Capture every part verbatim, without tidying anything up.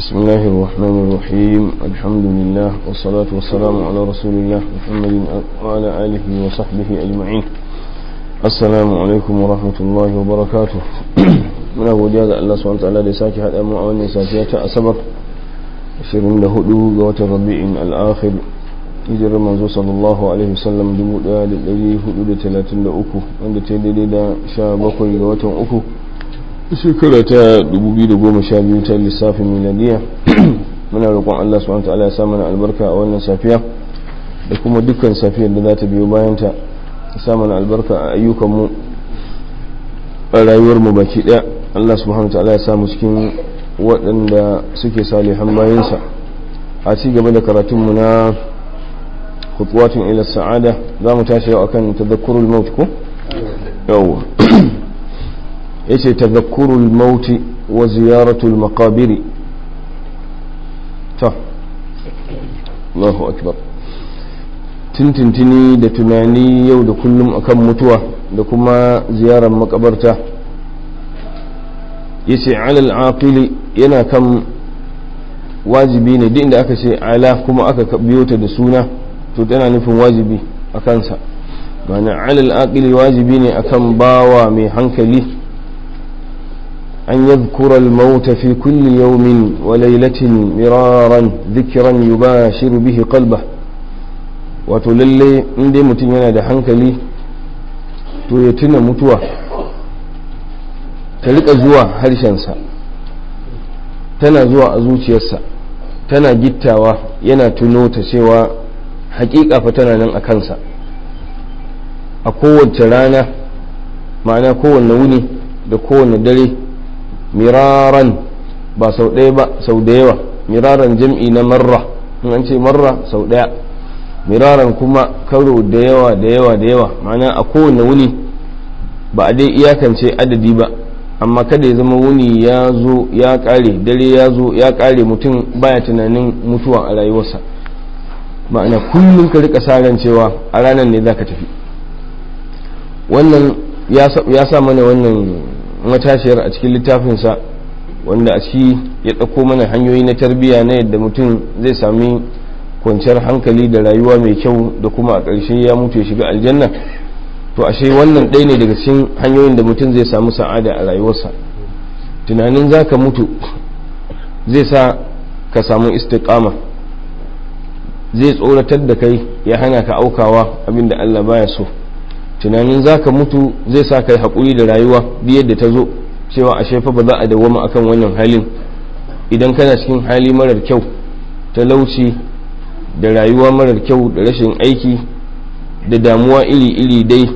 بسم الله الرحمن الرحيم الحمد لله والصلاة والسلام على رسول الله محمد وعلى آله وصحبه أجمعين السلام عليكم ورحمة الله وبركاته من أبو جاد الله سبحانه وتعالى لساكي هذا مؤمن ساكية أسبر شرين له دوغة ربيع الآخر hijirar manzo sallallahu alaihi wasallam dubu daya da dari hudu da talatin da uku wanda ta daidai da sha bakwai ga watan uku shekara ta dubu biyu da goma sha biyu ta lissafin miladiya muna roƙon Allah subhanahu wa ta'ala ya sa mana albarka a wannan safiya da kuma dukkan safiyar da za ta biyo bayan ta ya sa mana albarka a ayyukan mu a rayuwar mu baki daya Allah subhanahu wa ta'ala ya sa mu cikin waɗanda suke salihan bayansa a ci gaba da karatun mu na خطوات إلى السعادة لا متاشر أكن تذكر الموت كو أو إيش تذكر الموت وزيارة المقابر تا الله أكبر تنتنتني da tunani yau da kullum akan mutuwa da kuma ziyarar makabarta yace alal aqili yana kan wajibi ne duk inda aka ce ala kuma aka biyo ta da suna to tana nufin wajibi a kansa ma'ana alal aqili wajibi ne akan bawa mai hankali an yadhkura al-maut fi kulli yawmin wa laylatin miraran dhikran yubashiru bihi qalbah wato lalle inda mutum yana da hankali to ya tuna mutuwa ta rika zuwa harshensa tana zuwa a zuciyarsa tana gittawa yana tuno ta cewa hakika fa tana nan a kansa a kowace rana ma'ana kowanne wuni da kowanne dare miraran ba sau ɗaya ba sau da yawa miraran jam'i na marra in an ce marra sau ɗaya miraran kuma karo da yawa da yawa da yawa ma'ana a kowanne wuni ba a dai iyakance adadi ba amma kada ya zama wuni ya zo ya ƙare dare ya zo ya ƙare mutum baya tunanin mutuwa a rayuwarsa ma'ana kullum ka rika saran cewa a ranar ne za ka tafi wannan ya sa mana wannan matashiyar a cikin littafinsa wanda a ciki ya ɗauko mana hanyoyi na tarbiyya na yadda mutum zai sami kwanciyar hankali da rayuwa mai kyau da kuma a ƙarshe ya mutu ya shiga aljanna to ashe wannan ɗaya ne daga cikin hanyoyin da mutum zai samu sa'ada a rayuwarsa tunanin za ka mutu zai sa ka samu istiqama zai tsoratar da kai ya hana ka aukawa abinda Allah baya so tunanin zaka mutu zai sa kai haƙuri da rayuwa biyar da ta zo cewa ashe fa ba za a dawwama akan wannan halin idan kana cikin hali marar kyau talauci da rayuwa marar kyau da rashin aiki da damuwa iri-iri dai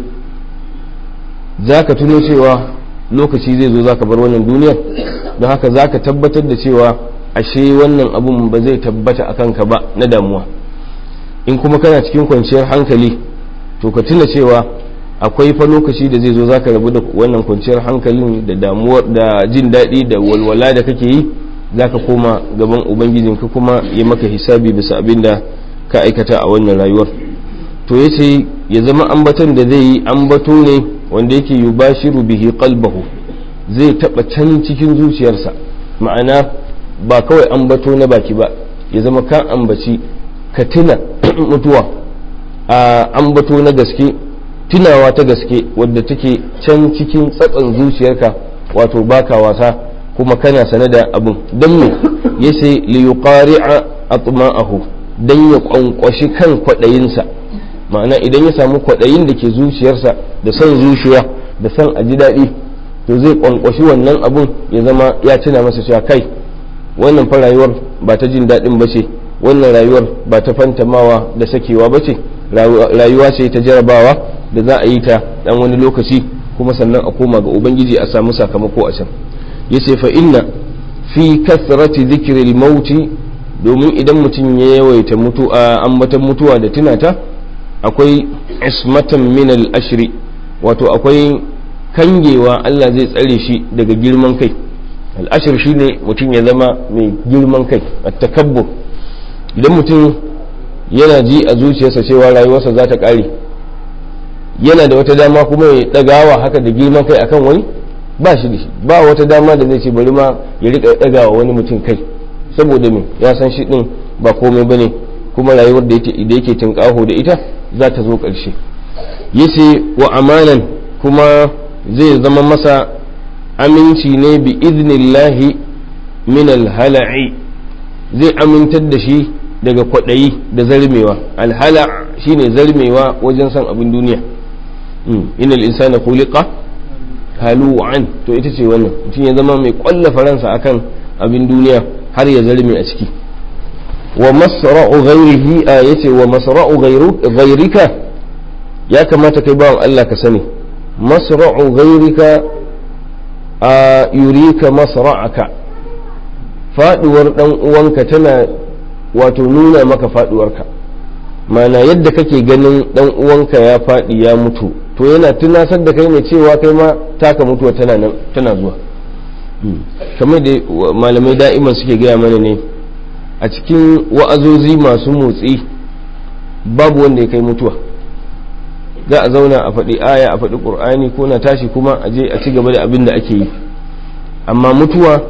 zaka tuno cewa lokaci zai zo zaka bar wannan duniyar don haka zaka tabbatar da cewa ashe wannan abun ba zai tabbata akan ka ba na damuwa in kuma kana cikin kwanciyar hankali to ka tuna cewa akwai fa lokaci da zai zo zaka rabu da wannan kwanciyar hankalin da damuwar da jin daɗi da walwala da kake yi zaka koma gaban ubangijinka kuma ya maka hisabi bisa abin da ka aikata a wannan rayuwar to yace ya zama ambaton da zai yi ambato ne wanda yake yubashiru bihi qalbahu zai taba can cikin zuciyarsa ma'ana ba kawai ambato na baki ba ya zama ka ambaci ka tuna mutuwa a ambato na gaske tunawa ta gaske wadda take can cikin tsatsan zuciyarka wato baka wasa kuma kana sane da abun don me yace li yuqari'a atma'ahu dan ya kwankwashi kan kwadayinsa ma'ana idan ya samu kwadayin da ke zuciyarsa da son zuciya da son a ji daɗi to zai kwankwashi wannan abun ya zama ya tuna masa cewa kai wannan fa rayuwar ba ta jin daɗin ba ce wannan rayuwar ba ta fantamawa da sakewa ba ce rayuwa ce ta jarabawa da za a yi ta dan wani lokaci kuma sannan a koma ga ubangiji a samu sakamako a can yace fa inna fi kasrati dhikril mauti domin idan mutum ya yawaita mutu a ambatan mutuwa da tunata akwai ismatan min al ashri wato akwai kangewa Allah zai tsare shi daga girman kai al'ashir shi ne mutum ya zama mai girman kai a takabbur idan mutum yana ji a zuciyarsa cewa rayuwarsa za ta ƙare yana da wata dama kuma ya ɗagawa haka da girman kai akan wani ba shi da shi ba wata dama da zai ce bari ma ya riƙa ɗagawa wani mutum kai saboda me ya san shi din ba komai bane kuma rayuwar da yake da yake tinkaho da ita za ta zo ƙarshe. yace wa amanan kuma zai zama masa aminci ne bi idnillahi min alhala'i, zai amintar da shi daga kwaɗayi da zarmewa. alhala shine zarmewa wajen san abin duniya. innal insana khuliqa halu'an, to ita ce wannan, mutum ya zama mai kwallafa ransa akan abin duniya har ya zarme a ciki. wa masra'u ghairihi a yace wa masra'u ghairika, ya kamata kai bawan Allah ka sani masra'u ghairika a yurika masra'aka, faduwar dan uwanka tana wato nuna maka faduwarka. mana yadda kake ganin dan uwanka ya fadi ya mutu, to yana tunasar da kai ne cewa kai ma taka mutuwa tana nan tana zuwa. kamar da malamai da'iman suke gaya mana ne a cikin wa'azozi masu motsi babu wanda ya kai mutuwa. za a zauna a faɗi aya a faɗi ƙur'ani ko na tashi kuma a je a ci gaba da abin da ake yi, amma mutuwa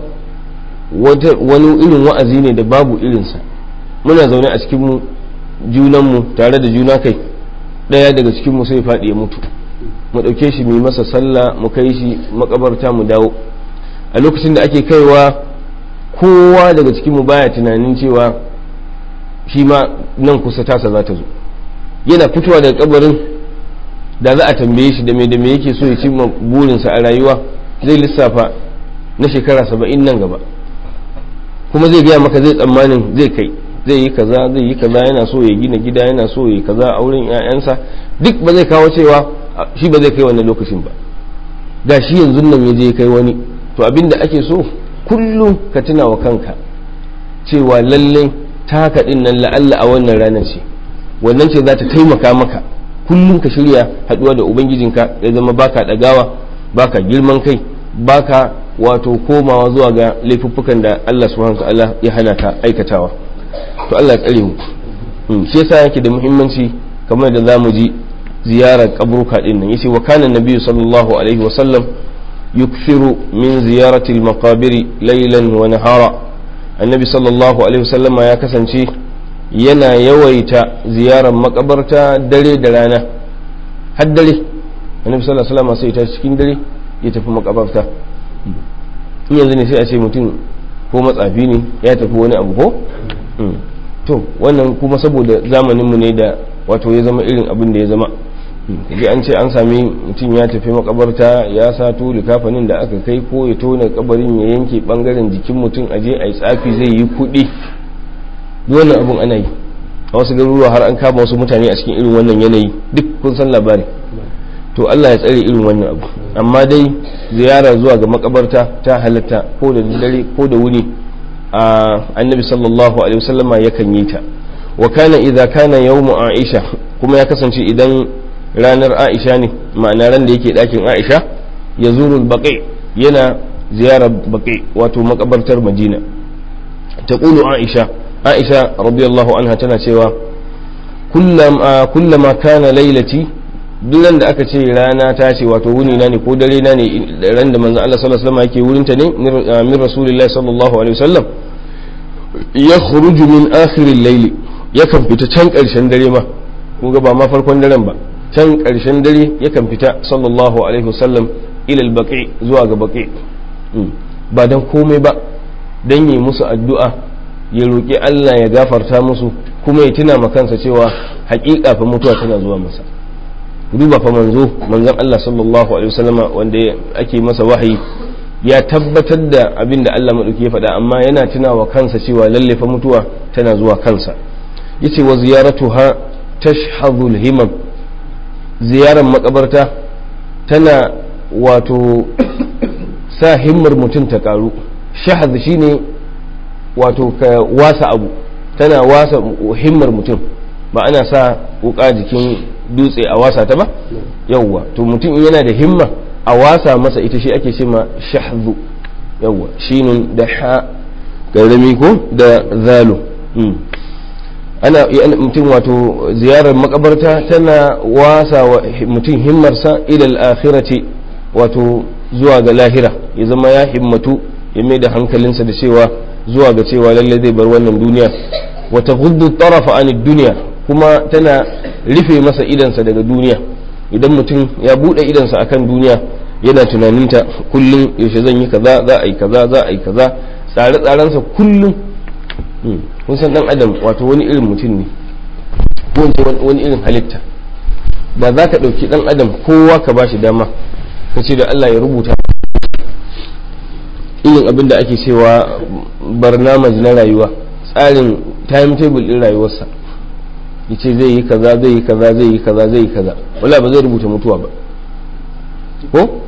wani irin wa'azi ne da babu irinsa. muna zaune a cikin junanmu tare da juna, kai ɗaya daga cikinmu sai faɗi ya mutu, mu ɗauke shi mu yi masa sallah, mu kai shi makabarta, mu dawo. a lokacin da ake kaiwa kowa daga cikinmu baya tunanin cewa shi ma nan kusa tasa za ta zo. yana fitowa daga kabarin da za a tambaye shi da me da me yake so ya cimma burinsa a rayuwa, zai lissafa na shekara saba'in nan gaba, kuma zai gaya maka zai tsammanin zai kai, zai yi kaza zai yi kaza, yana so ya gina gida, yana so ya yi kaza auren 'ya'yansa, duk ba zai kawo cewa shi ba zai kai wannan lokacin ba. ga shi yanzu nan ya je kai wani. to abin da ake so kullum ka tuna wa kanka cewa lallai taka din nan la'alla a wannan ranar ce, wannan ce za ta taimaka maka kullum ka shirya haduwa da ubangijinka, ya zama baka dagawa, baka girman kai, baka wato komawa zuwa ga laifuffukan da Allah subhanahu wa ta'ala ya hana ka aikatawa. to Allah ya tsare mu. shi yasa yake da muhimmanci kamar da zamu ji ziyarar kaburka din nan. yace wa kana nabiyyu sallallahu alaihi wa sallam yukthiru min ziyarati al-maqabir laylan wa nahara. annabi sallallahu alaihi wa sallam ya kasance yana yawaita ziyarar makabarta dare da rana, har dare. annabi sallallahu alaihi wa sallam sai ta cikin dare ya tafi makabarta. in yanzu ne sai a ce mutum ko matsafi ne ya tafi wani abu ko to wannan kuma saboda zamaninmu ne da wato ya zama irin abin da ya zama. kaji an ce an sami mutum ya tafi makabarta ya sato likafanin da aka kai, ko ya tona kabarin ya yanke bangaren jikin mutum aje a yi tsafi zai yi kuɗi. wannan abun ana yi a wasu garuruwa, har an kama wasu mutane a cikin irin wannan yanayi, duk kun san labari. to Allah ya tsare irin wannan abu. amma dai ziyara zuwa ga makabarta ta halatta ko da dare ko da wuni. annabi sallallahu alaihi wasallama yakan yi ta. wa kana idza kana yawmu aisha, kuma ya kasance idan ranar aisha ne, ma'ana ran da yake dakin aisha, yazuru al-baqi, yana ziyarar baqi wato makabartar madina. taqulu aisha aisha radiyallahu anha tana cewa kullama kullama kana lailati, duk da aka ce rana ta ce wato wuni na ne ko dare na ne, ran da manzo Allah sallallahu alaihi wasallam yake wurin ta ne min rasulillahi sallallahu alaihi wasallam, yakhruju min akhir al-layl, yakan fita can karshen dare ma, kun ga ba ma farkon daren ba, can karshen dare yakan fita sallallahu alaihi wasallam ila al-baqi, zuwa ga baqi. ba dan komai ba, dan yi musu addu'a, ya roki Allah ya gafarta musu, kuma ya tuna ma kansa cewa haƙiƙa fa mutuwa tana zuwa masa. duba fa manzo manzon Allah sallallahu alaihi wasallama wanda ake masa wahayi ya tabbatar da abin da Allah madauki ya faɗa, amma yana tunawa kansa cewa lalle fa mutuwa tana zuwa kansa. yace wa ziyaratuha tashhadhu al-himam, ziyarar makabarta tana wato sa himmar mutum ta karu. shahad shine wato ka wasa abu, tana wasa himmar mutum, ba ana sa wuka jikin dutse a wasa ta ba. yawwa to mutum yana da himma a wasa masa ita, shi ake ce ma shahzu. yawwa shinun da ha garami ko da zalu. ana mutum wato ziyarar makabarta tana wasa wa mutum himmarsa ila al-akhirati, wato zuwa ga lahira, ya zama ya himmatu ya mai da hankalinsa da cewa zuwa ga cewa lalle zai bar wannan duniya wa taghuddu tarafa anid dunya kuma tana rufe masa idansa daga duniya. Idan mutum ya bude idansa akan duniya yana tunaninta kullum, yaushe zan yi kaza, za a yi kaza, za a yi kaza, tsare-tsarensa kullum. kun san dan adam wato wani irin mutum ne, ko wani irin halitta. da za ka ɗauki dan adam kowa ka ba shi dama ka ce da Allah ya rubuta irin abin da ake cewa barnamaj na rayuwa, tsarin timetable din rayuwarsa, yace zai yi kaza zai yi kaza zai yi kaza zai yi kaza, wala ba zai rubuta mutuwa ba. ko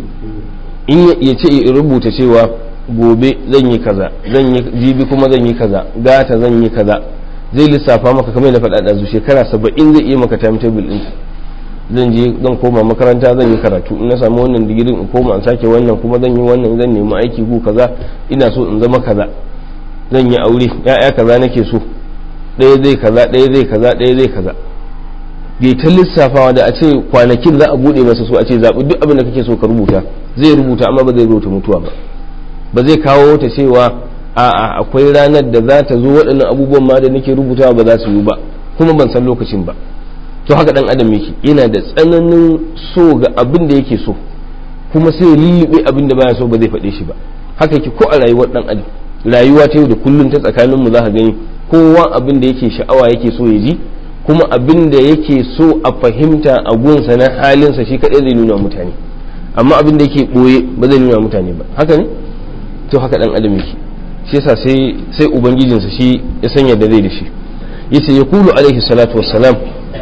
in ya ce ya rubuta cewa gobe zan yi kaza, zan yi jibi kuma zan yi kaza, gata zan yi kaza, zai lissafa maka kamar da faɗa da shekara saba'in zai iya maka timetable din. zan je zan koma makaranta zan yi karatu, in na samu wannan digirin in koma in sake wannan, kuma zan yi wannan, zan nemi aiki gu kaza, ina so in zama kaza, zan yi aure, ya'ya kaza nake so, ɗaya zai kaza ɗaya zai kaza ɗaya zai kaza. bai ta lissafawa da a ce kwanakin za a bude masa so a ce zaɓi duk abin da kake so ka rubuta, zai rubuta amma ba zai rubuta mutuwa ba. ba zai kawo ta cewa a'a akwai ranar da za ta zo waɗannan abubuwan ma da nake rubutawa ba za su yi ba, kuma ban san lokacin ba. to haka dan adam yake, yana da tsananin so ga abin da yake so, kuma sai ya lullube abin da baya so ba zai faɗe shi ba. haka yake ko a rayuwar dan adam, rayuwa ta yau da kullum ta tsakaninmu za ka gani kowa abin da yake sha'awa yake so ya ji, kuma abin da yake so a fahimta a gunsa na halinsa shi kaɗai zai nuna mutane, amma abin da yake ɓoye ba zai nuna mutane ba. haka ne? to haka dan adam yake, shi yasa sai sai ubangijinsa shi ya sanya da zai da shi. yace yaqulu alaihi salatu wassalam,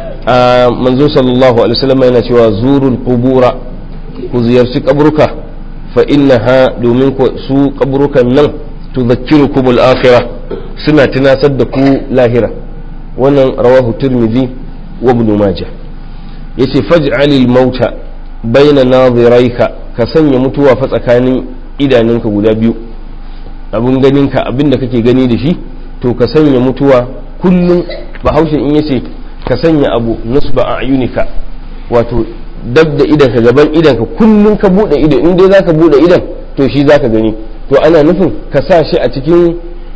a manzo sallallahu alaihi wasallam yana cewa zurul qubura, ku ziyarci kabruka, fa innaha, domin ku su kabrukan nan tudhakkirukum al-akhirah, suna tunasar da ku lahira. wannan rawahu tirmidhi wa ibn majah. yace faj'alil mauta baina nadhirayka, ka sanya mutuwa fa tsakanin idanunka guda biyu, abun ganinka abinda kake gani da shi, to ka sanya mutuwa kullum. bahaushe in yace ka sanya abu nusba a ayunika, wato dab da idanka, gaban idanka, kullum ka bude ido, in dai zaka bude idan to shi zaka gani. to ana nufin ka sa shi a cikin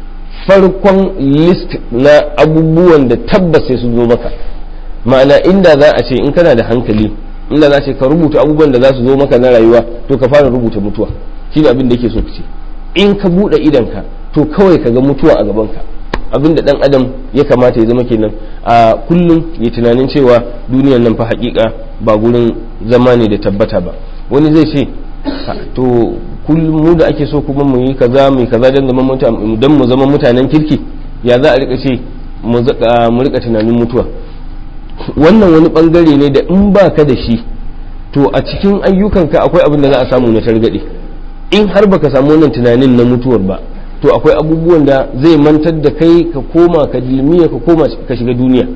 farkon list na abubuwan da tabbas sai su zo maka. ma'ana inda za a ce in kana da hankali, inda za a ce ka rubuta abubuwan da za su zo maka na rayuwa, to ka fara rubuta mutuwa. shi ne abin da yake so ka ce. in ka bude idanka to kawai ka ga mutuwa a gabanka. abin da dan adam ya kamata ya zama kenan a kullum ya tunanin cewa duniyar nan fa hakika ba gurin zama ne da tabbata ba. wani zai ce to kullum mu da ake so kuma mu yi kaza mu yi kaza dan zaman mutane, dan mu zama mutanen kirki, ya za a rika ce mu zaka mu rika tunanin mutuwa. wannan wani bangare ne da in baka da shi to a cikin ayyukanka akwai abin da za a samu na targade. in har baka samu wannan tunanin na mutuwar ba, to akwai abubuwan da zai mantar da kai ka koma ka dilmiya, ka koma ka shiga duniya.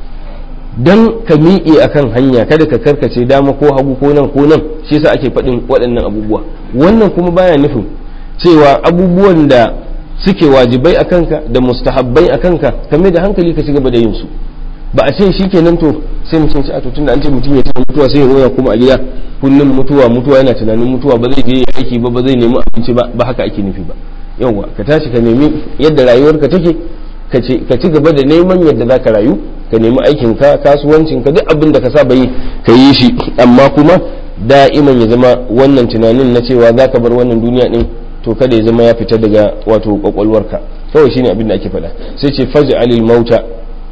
dan ka miƙe akan hanya, kada ka karkace dama ko hagu ko nan ko nan, shi yasa ake faɗin waɗannan abubuwa. wannan kuma baya nufin cewa abubuwan da suke wajibai a kanka da mustahabbai a kanka ka mai da hankali ka ci gaba da yin su. ba a ce shi kenan to sai mutum ce a to tunda an ce mutum ya tuna mutuwa sai ya zo kuma a gida kullum mutuwa mutuwa yana tunanin mutuwa, ba zai je aiki ba, ba zai nemi abinci ba. ba haka ake nufi ba. yawwa ka tashi ka nemi yadda rayuwarka take, ka ci gaba da neman yadda za ka rayu, ka nemi aikinka, kasuwancinka, duk abin da ka saba yi ka yi shi, amma kuma da'iman ya zama wannan tunanin na cewa za ka bar wannan duniya din, to kada ya zama ya fita daga wato kwakwalwarka. kawai shine abin da ake faɗa. sai ce faj'alil mauta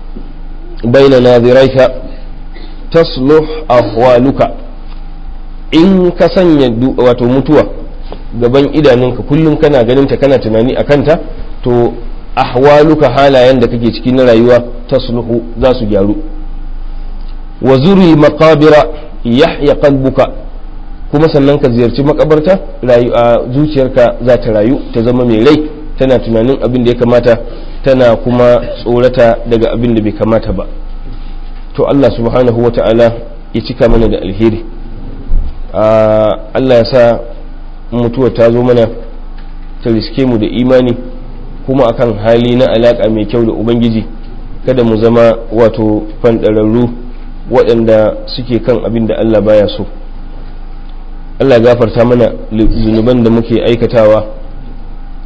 baina nadhirayka tasluh ahwaluka, in ka sanya wato mutuwa gaban idanunka kullum kana ganin ta, kana tunani a kanta, to ahwaluka, halayen da kake ciki na rayuwa, tasluhu, za su gyaru. wa zuri maqabira yahya qalbuka, kuma sannan ka ziyarci makabarta, zuciyarka za ta rayu, ta zama mai rai, tana tunanin abin da ya kamata, tana kuma tsorata daga abin da bai kamata ba. to Allah subhanahu wa ta'ala ya cika mana da alheri. Allah ya sa mutuwa ta zo mana ta riske mu da imani, kuma akan hali na alaka mai kyau da ubangiji, kada mu zama wato fandararru waɗanda suke kan abin da Allah baya so. Allah gafarta mana zunuban da muke aikatawa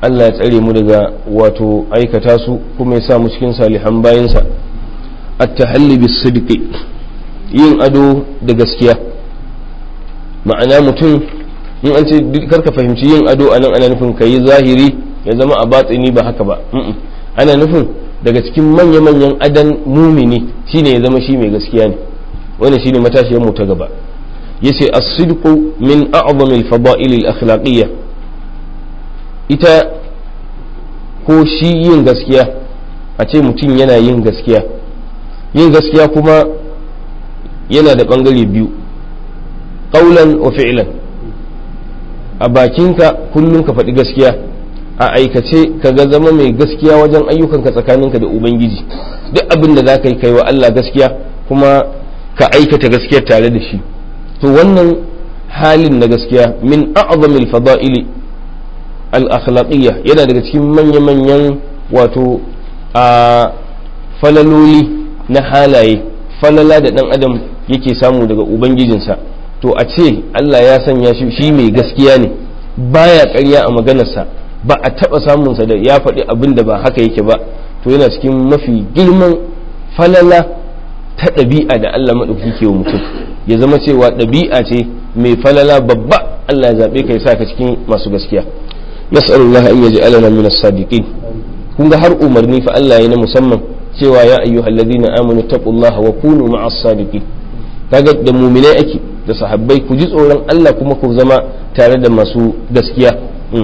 Allah ya tsare mu daga wato aikata su kuma ya sa mu cikin salihan bayansa. at-tahalli bis-sidqi, yin ado da gaskiya. ma'ana mutum in an ce karka fahimci yin ado anan ana nufin kayi zahiri ya zama a batsini ba haka ba, ana nufin daga cikin manya-manyan adan mumini shine ya zama shi mai gaskiya ne. wannan shine matashiyar mu ta gaba. yace as-sidqu min a'zami al-fada'il al-akhlaqiyya, ita ko shi yin gaskiya, a ce mutum yana yin gaskiya. yin gaskiya kuma yana da bangare biyu, qaulan wa fi'lan. a bakinka kullum ka faɗi gaskiya, a aikace ka ga zama mai gaskiya wajen ayyukanka tsakaninka da ubangiji. duk abin da za ka yi kai wa Allah gaskiya kuma ka aikata gaskiyar tare da shi, to wannan halin na gaskiya min a'zamil fada'ili al-akhlaqiyya, yana daga cikin manya-manyan wato a falaloli na halaye, falala da dan adam yake samu daga ubangijinsa. to a ce Allah ya sanya shi shi mai gaskiya ne, baya ƙarya a maganarsa, ba a taɓa samunsa da ya faɗi abin da ba haka yake ba, to yana cikin mafi girman falala ta ɗabi'a da Allah maɗauki ke wa mutum. ya zama cewa ɗabi'a ce mai falala babba, Allah ya zaɓe ka ya sa ka cikin masu gaskiya. nas'alullah an yaj'alana min as-sadiqin. kun ga har umarni fa Allah ya na musamman cewa ya ayyuhalladhina amanu taqullaha wa kunu ma'as sadiqin. kaga da mu'minai ake da sahabbai, ku ji tsoron Allah kuma ku zama tare da masu gaskiya.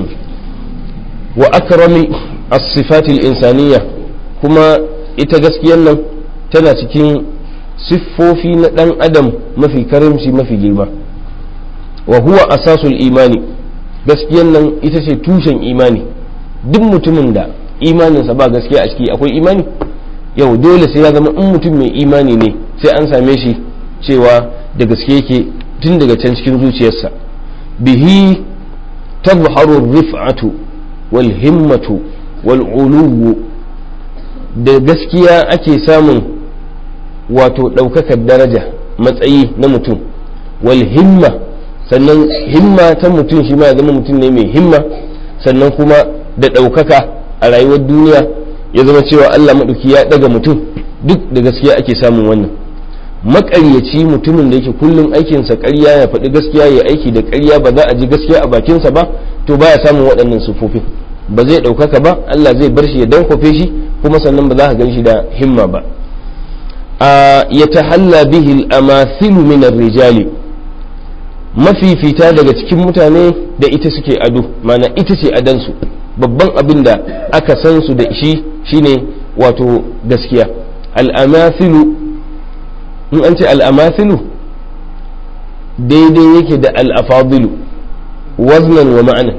wa akrami as-sifati al-insaniyya, kuma ita gaskiyar nan tana cikin siffofi na dan adam mafi karimci mafi girma. wa huwa asasul imani, gaskiyar nan ita ce tushen imani. duk mutumin da imaninsa ba gaskiya a ciki, akwai imani? yau dole sai ya zama in mutum mai imani ne sai an same shi cewa da gaske yake tun daga can cikin zuciyarsa. bihi tazharu rif'atu wal himmatu wal uluwu, da gaskiya ake samun wato ɗaukakar daraja matsayi na mutum. wal himma, sannan himma ta mutum shi ma ya zama mutum ne mai himma, sannan kuma da ɗaukaka a rayuwar duniya ya zama cewa Allah maɗauki ya ɗaga mutum, duk da gaskiya ake samun wannan. maƙaryaci, mutumin da yake kullum aikinsa ƙarya, ya faɗi gaskiya ya aiki da ƙarya, ba za a ji gaskiya a bakinsa ba, to baya samun waɗannan sufofin, ba zai ɗaukaka ba, Allah zai bar shi ya dankofe shi, kuma sannan ba za ka gan shi da himma ba. a yatahalla bihi al-amathilu min ar-rijali, mafifita daga cikin mutane da ita suke ado, mana ita ce adansu. babban abin da aka san su da shi shine wato gaskiya. al'amathilu, in an ce al'amathilu daidai yake da al'afadilu waznan wa ma'ana.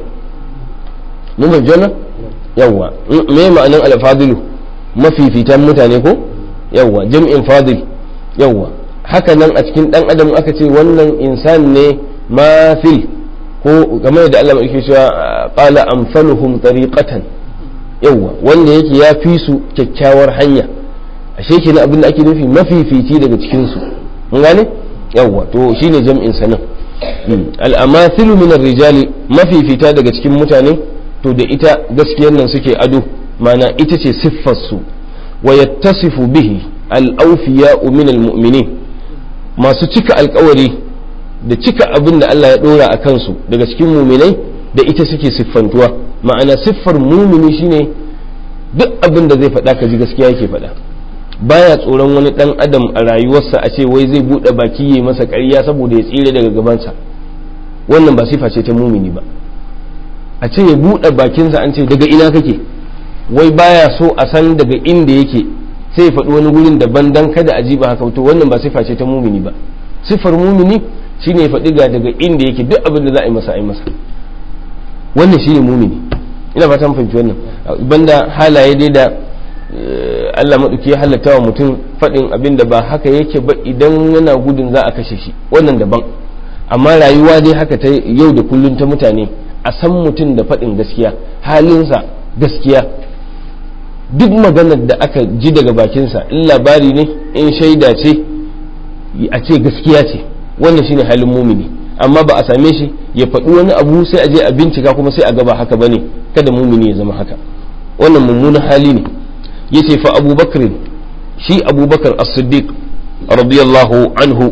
mun bai jana yawwa, me ma'anan al'afadilu? mafifitan mutane ko yawwa, jam'in fadil. yawwa, haka nan a cikin dan adam aka ce wannan insan ne mafil, ko game da Allah yake cewa qala amsaluhum tariqatan, yawa wanda yake ya fi su kyakkyawar hanya. ashe kenan abin da ake nufi mafifici daga cikin su, mun gane yawa, to shine jam'in sanan. al-amathilu min ar-rijali, mafifita daga cikin mutane, to da ita gaskiyar nan suke ado, mana ita ce siffar su. wa yattasifu bihi al-awfiya'u min al-mu'minin, masu cika alkawari da cika abin da Allah ya dora a kansu daga cikin muminai, da ita suke siffantuwa. ma'ana siffar mumini shine duk abin da zai faɗa ka ji gaskiya yake faɗa, baya tsoron wani ɗan adam a rayuwarsa a ce wai zai buɗe baki yayi masa ƙarya saboda ya tsire daga gabansa. wannan ba sifa ce ta mumini ba. a ce ya buɗe bakinsa an ce daga ina kake, wai baya so a san daga inda yake, sai ya faɗi wani gurin daban dan kada a ji ba haka, to wannan ba sifa ce ta mumini ba. siffar mumini shine ya faɗi ga daga inda yake, duk abin da za a yi masa a yi masa. wannan shine mumini. ina fatan fahimci wannan, banda halaye dai da Allah maɗauki ya halatta wa mutum faɗin abin da ba haka yake ba idan yana gudun za a kashe shi, wannan daban. amma rayuwa dai haka ta yau da kullum ta mutane, a san mutum da faɗin gaskiya, halinsa gaskiya, duk maganar da aka ji daga bakinsa, in labari ne, in shaida ce, a ce gaskiya ce. wannan shine halin mumini. amma ba a same shi ya faɗi wani abu sai a je a bincika kuma sai a gaba haka bane. Kada mumini ya zama haka, wannan mummunan hali ne. yace fa abubakar shi abubakar as-siddiq radiyallahu anhu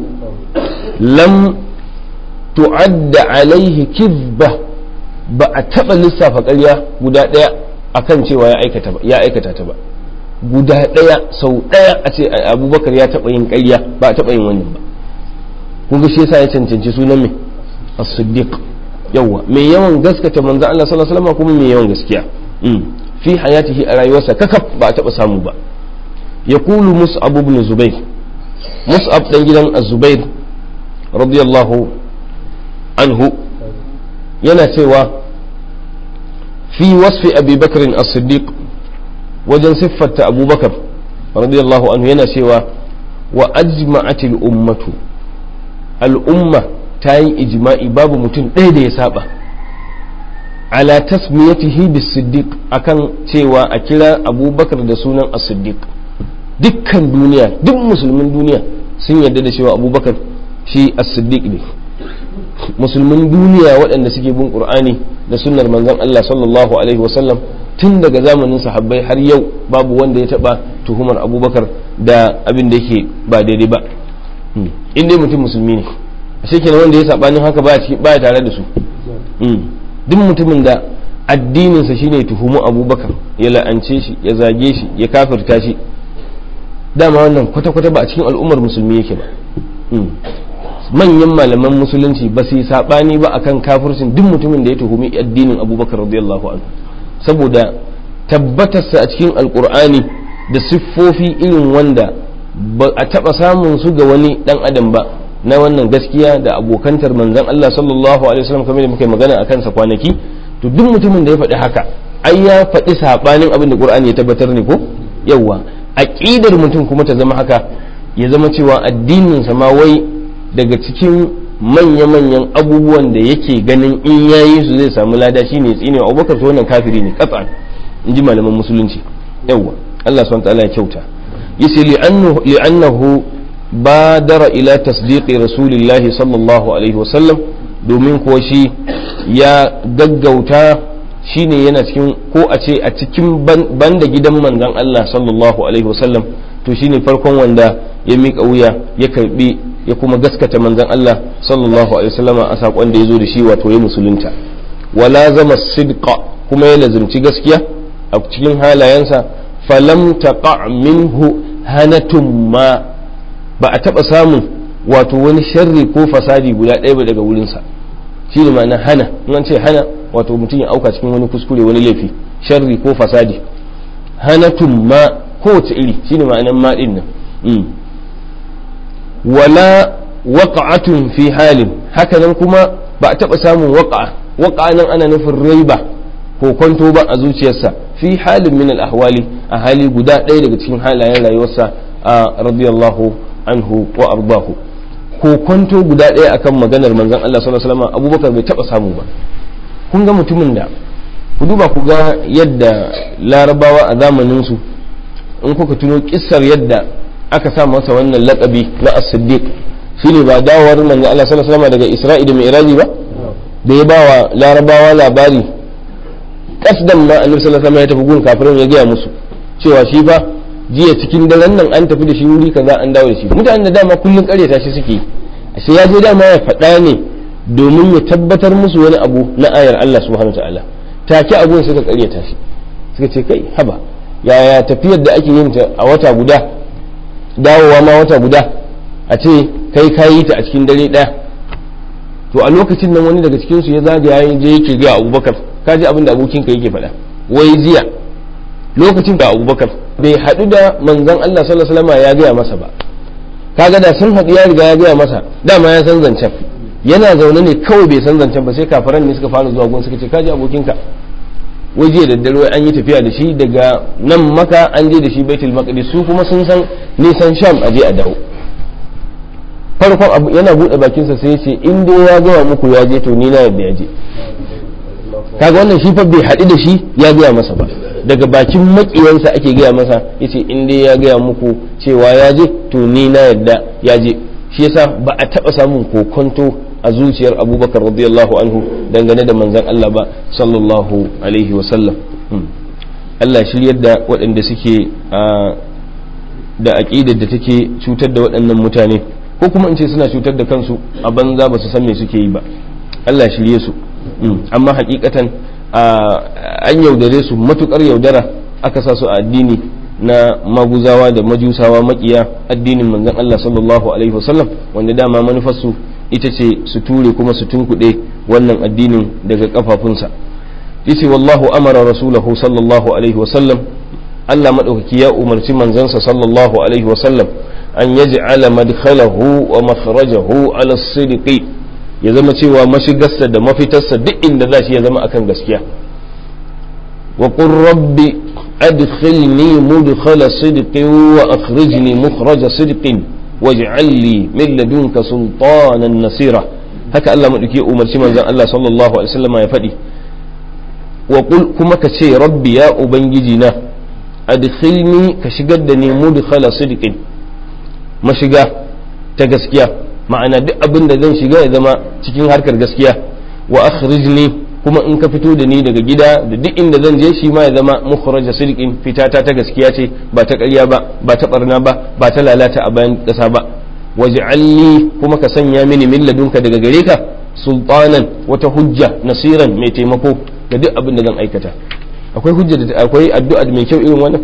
lam tu'adda alaihi kizba, ba a taɓa lissafa ƙarya guda ɗaya akan cewa ya aikata ba ya aikata ta ba guda ɗaya sau ɗaya a ce abubakar ya taɓa yin ƙarya, ba a taɓa yin wannan ba. kun ga shi yasa ya cancanci sunan mai as-siddiq, yawa mai yawan gaskata manzo Allah sallallahu alaihi wasallam kuma mai yawan gaskiya fi hayatihi a rayuwarsa kakaf ba a taɓa samu ba. yaqulu mus'ab ibn zubair, mus'ab dan gidan az-zubair radiyallahu anhu yana cewa fi wasfi abi bakr as-siddiq, wajen siffarta abubakar radiyallahu anhu yana cewa wa ajma'atil ummatu, al'umma ta yi ijma'i babu mutum ɗaya da ya saba ala tasmiyatihi bis-siddiq, akan cewa a kira abubakar da sunan as-siddiq. dukkan duniya, duk musulmin duniya sun yarda da cewa abubakar shi as-siddiq ne. musulmin duniya waɗanda suke bin qur'ani da sunnar manzon Allah sallallahu alaihi wasallam tun daga zamanin sahabbai har yau babu wanda ya taba tuhumar abubakar da abin da yake ba daidai ba, in dai mutum musulmi ne. ashe kenan wanda ya sabanin haka baya cikin baya tare da su. duk mutumin da addininsa shine tuhumu abubakar, ya la'ance shi, ya zage shi, ya kafirta shi, dama wannan kwata-kwata ba a cikin al'ummar musulmi yake ba. manyan malaman musulunci ba su yi sabani ba akan kafircin duk mutumin da ya tuhumi addinin abubakar radiyallahu anhu, saboda tabbatarsa a cikin alkur'ani da siffofi irin wanda ba a taba samun su ga wani dan adam ba, na wannan gaskiya da abokantar manzon Allah sallallahu alaihi wasallam kamar da muke magana akan sa kwanaki. to duk mutumin da ya faɗi haka ai ya faɗi sabanin abin da qur'ani ya tabbatar ne ko yawa. aqidar mutum kuma ta zama haka, ya zama cewa addinin sa ma wai daga cikin manya-manyan abubuwan da yake ganin in yayi su zai samu lada shine tsine wa abubakar, to wannan kafiri ne qat'an, in ji malaman musulunci. yawa Allah subhanahu wa ta'ala ya kyauta. yace li'annahu li'annahu badara ila tasdiqi rasulillahi sallallahu alaihi wasallam, domin kuwa shi ya gaggauta, shine yana cikin ko a ce a cikin banda gidan manzon Allah sallallahu alaihi wasallam, to shine farkon wanda ya miƙa wuya ya karbi ya kuma gaskata manzon Allah sallallahu alaihi wasallam a sakon da ya zo da shi, wato ya musulunta. wala zama sidqa, kuma ya lazimci gaskiya a cikin halayensa. falam taqa minhu hanatun ma, ba a taɓa samun wato wani sharri ko fasadi guda ɗaya ba daga wurinsa. shi ne ma'ana hana, in an ce hana wato mutum ya auka cikin wani kuskure, wani laifi, sharri ko fasadi. hanatun ma kowace iri, shi ne ma'anan ma ɗin nan. wala waqa'atun fi halin, haka nan kuma ba a taɓa samun waqa'a, waqa'a nan ana nufin raiba ko kwanto ba a zuciyarsa, fi halin min al-ahwali, a hali guda ɗaya daga cikin halayen rayuwarsa a radiyallahu anhu wa ardahu. ko kwanto guda ɗaya akan maganar manzon Allah sallallahu alaihi wasallam abubakar bai taɓa samu ba. kun ga mutumin da, ku duba ku ga yadda larabawa a zamanin su, in kuka tuno kissar yadda aka sa masa wannan laƙabi na as-siddiq, shine ba dawowar manzon Allah sallallahu alaihi wasallam daga Isra'i da Mi'raji ba, da ya bawa larabawa labari kasdan ma annabi sallallahu alaihi wasallam ya tafi gun kafirin ya gaya musu cewa shi fa jiya cikin daren nan an tafi da shi wuri kaza an dawo da shi. mutanen da dama kullun karyata shi suke, ashe ya je dama ya faɗa ne domin ya tabbatar musu wani abu na ayar Allah subhanahu wataala. take abun suka karyata shi, suka ce kai haba, yaya tafiyar da ake yin ta a wata guda, dawowa ma wata guda, a ce kai kayi ta a cikin dare ɗaya. to a lokacin nan wani daga cikin su ya zagaya ya je yake ga Abubakar, kaji abin da abokinka yake faɗa, wai jiya lokacin da Abubakar bai haɗu da manzon Allah sallallahu alaihi wasallam ya gaya masa ba, kaga da sun haɗu ya riga ya gaya masa, dama ya san zancen, yana zaune ne kawai bai san zancen ba, sai kafiran ne suka fara zuwa gun suka ce kaji abokinka wai jiya da dare an yi tafiya da shi daga nan Maka an je da shi Baitul Maqdis, su kuma sun san nisan Sham a je a dawo. farkon abu yana buɗe bakinsa sai ya ce in dai ya gaya muku ya je to ni na yadda ya je. kaga wannan shi fa bai haɗu da shi ya gaya masa ba, daga bakin makiyansa ake gaya masa, yace in dai ya gaya muku cewa ya je to ni na yadda ya je. shi yasa ba a taɓa samun kokonto a zuciyar abubakar radiyallahu anhu dangane da manzon Allah ba sallallahu alaihi wasallam. Allah shiryar da waɗanda suke da aƙidar da take cutar da waɗannan mutane, ko kuma in ce suna cutar da kansu a banza ba su san me suke yi ba. Allah shirye su, amma hakikatan an yaudare su matukar yaudara, aka sa su a addini na maguzawa da majusawa makiya addinin manzon Allah sallallahu alaihi wasallam, wanda dama manufarsu ita ce su ture kuma su tunkuɗe wannan addinin daga kafafunsa. yace wallahu amara rasulahu sallallahu alaihi wasallam, Allah madaukaki ya umarci manzansa sallallahu alaihi wasallam an yaj'ala madkhalahu wa makhrajahu ala as-sidqi, ya zama cewa mashigarsa da mafitarsa duk inda za shi ya zama akan gaskiya. wa qur rabbi adkhilni mudkhala sidqin wa akhrijni mukhraja sidqin waj'al li min ladunka sultanan nasira. haka Allah madauki umarci manzon Allah sallallahu alaihi wasallam ya faɗi. wa qul kuma ka ce rabbi ya ubangiji na adkhilni ka shigar da ni mudkhala sidqin, mashiga ta gaskiya, ma'ana duk abin da zan shiga ya zama cikin harkar gaskiya. wa akhrijni kuma in ka fito da ni daga gida da duk inda zan je shi ma ya zama mukhraja sidqin, fitata ta gaskiya ce, ba ta ƙarya ba, ba ta barna ba, ba ta lalata a bayan ƙasa ba. waj'alni kuma ka sanya mini min ladunka daga gare ka sultanan, wata hujja, nasiran, mai taimako ga duk abin da zan aikata. akwai hujja da akwai addu'a mai kyau irin wannan,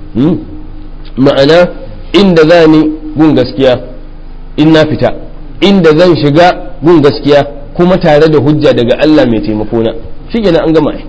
ma'ana inda za ni gun gaskiya in na fita, inda zan shiga gun gaskiya kuma tare da hujja daga Allah mai taimako na, shi kenan an gama.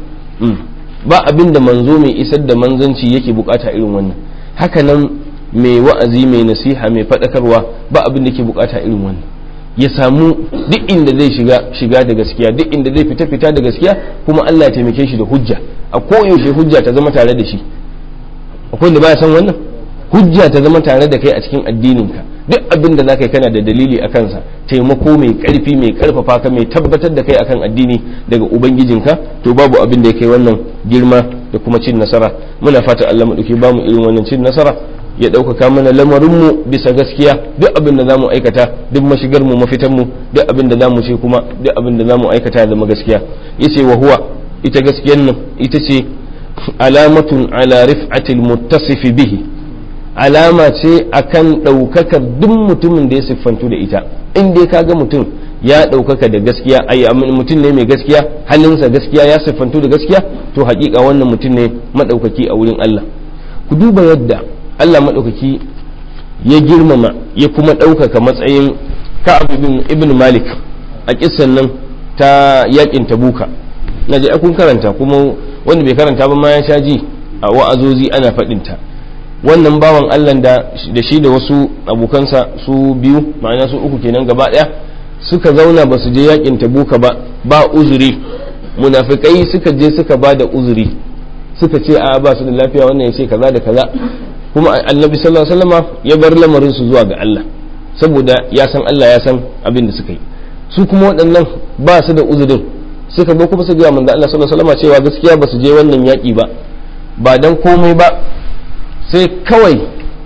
ba abin da manzo mai isar da manzanci yake bukata irin wannan. haka nan mai wa'azi, mai nasiha, mai faɗakarwa ba abin da yake bukata irin wannan, ya samu duk inda zai shiga shiga da gaskiya, duk inda zai fita fita da gaskiya, kuma Allah ya taimake shi da hujja, a koyaushe hujja ta zama tare da shi. akwai da baya san wannan, hujja ta zama tare da kai a cikin addininka, duk abin da za ka yi kana da dalili a kansa, taimako mai karfi mai karfafa ka, mai tabbatar da kai akan addini daga ubangijinka, to babu abin da ya kai wannan girma da kuma cin nasara. muna fata Allah mu dauke bamu irin wannan cin nasara, ya ɗaukaka mana lamarinmu bisa gaskiya, duk abin da za mu aikata, duk mashigar mu mafitan mu, duk abin da za mu ce kuma duk abin da za mu aikata ya zama gaskiya. yace wa huwa, ita gaskiyar nan ita ce alamatun ala rif'atil muttasifi bihi, alama ce akan ɗaukakar duk mutumin da ya siffantu da ita. in dai kaga mutum ya ɗaukaka da gaskiya, ai mutum ne mai gaskiya, halinsa gaskiya, ya siffantu da gaskiya, to haƙiƙa wannan mutum ne maɗaukaki a wurin Allah. ku duba yadda Allah maɗaukaki ya girmama ya kuma ɗaukaka matsayin Ka'ab ibn Malik a kissan nan ta yakin Tabuka. na je kun karanta, kuma wanda bai karanta ba ma ya sha ji a wa'azozi ana faɗinta. wannan bawan Allah da shi da wasu abokansa su biyu, ma'ana su uku kenan gaba ɗaya, suka zauna ba su je yakin Tabuka ba, ba uzuri. munafikai suka je suka ba da uzuri, suka ce a ba su da lafiya, wannan ya ce kaza da kaza. kuma annabi sallallahu alaihi wasallam ya bar lamarin su zuwa ga Allah, saboda ya san Allah ya san abin da suka yi. su kuma waɗannan ba su da uzurin, suka zo kuma su ga manzo Allah sallallahu alaihi wasallam cewa gaskiya ba su je wannan yaki ba, ba dan komai ba sai kawai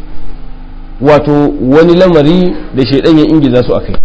wato wani lamari da shedan ya ingiza su akai.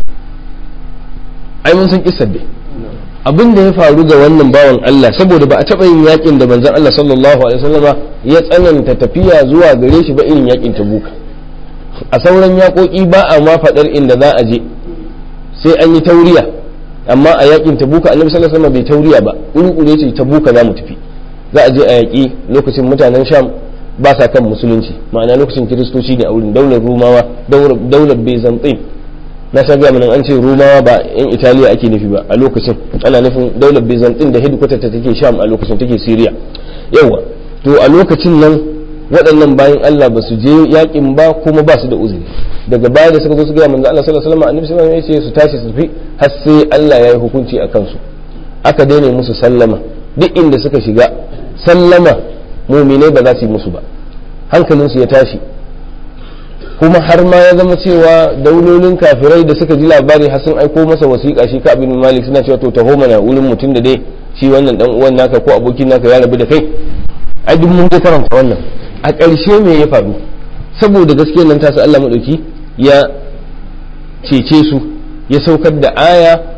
ai mun san kissar dai abin da ya faru ga wannan bawan Allah, saboda ba a taɓa yin yakin da manzon Allah sallallahu alaihi wasallama ya tsananta tafiya zuwa gare shi ba irin yakin Tabuka. a sauran yakoki ba a ma faɗar inda za a je, sai an yi tauriya, amma a yakin Tabuka annabi sallallahu alaihi wasallam bai tauriya ba, ƙure ce Tabuka za mu tafi, za a je a yaƙi lokacin mutanen Sham ba sa kan musulunci, ma'ana lokacin kiristoci ne a wurin, daular Rumawa, daular Byzantine. na sha gaya mana an ce Rumawa ba yan Italiya ake nufi ba a lokacin, ana nufin daular Byzantine da headquarter ta take Sham a lokacin, take Syria. yawa to a lokacin nan waɗannan bayan Allah ba su je yakin ba, kuma ba su da uzuri. daga baya da suka zo su gaya manzo Allah sallallahu alaihi wasallam, annabi sallallahu alaihi wasallam ya ce su tashi su tafi har sai Allah ya yi hukunci a kansu. aka daina musu sallama, duk inda suka shiga sallama mu'minai ba za su yi musu ba, hankalinsu ya tashi. kuma har ma ya zama cewa daulolin kafirai da suka ji labari har sun aiko masa wasiƙa shi Ka'ab bin Malik, suna cewa to taho mana wurin mutum da dai shi wannan dan uwan naka ko abokin naka ya rabu da kai. ai duk mun karanta wannan. a ƙarshe me ya faru? saboda gaskiyar nan ta sa Allah madauki ya cece su, ya saukar da aya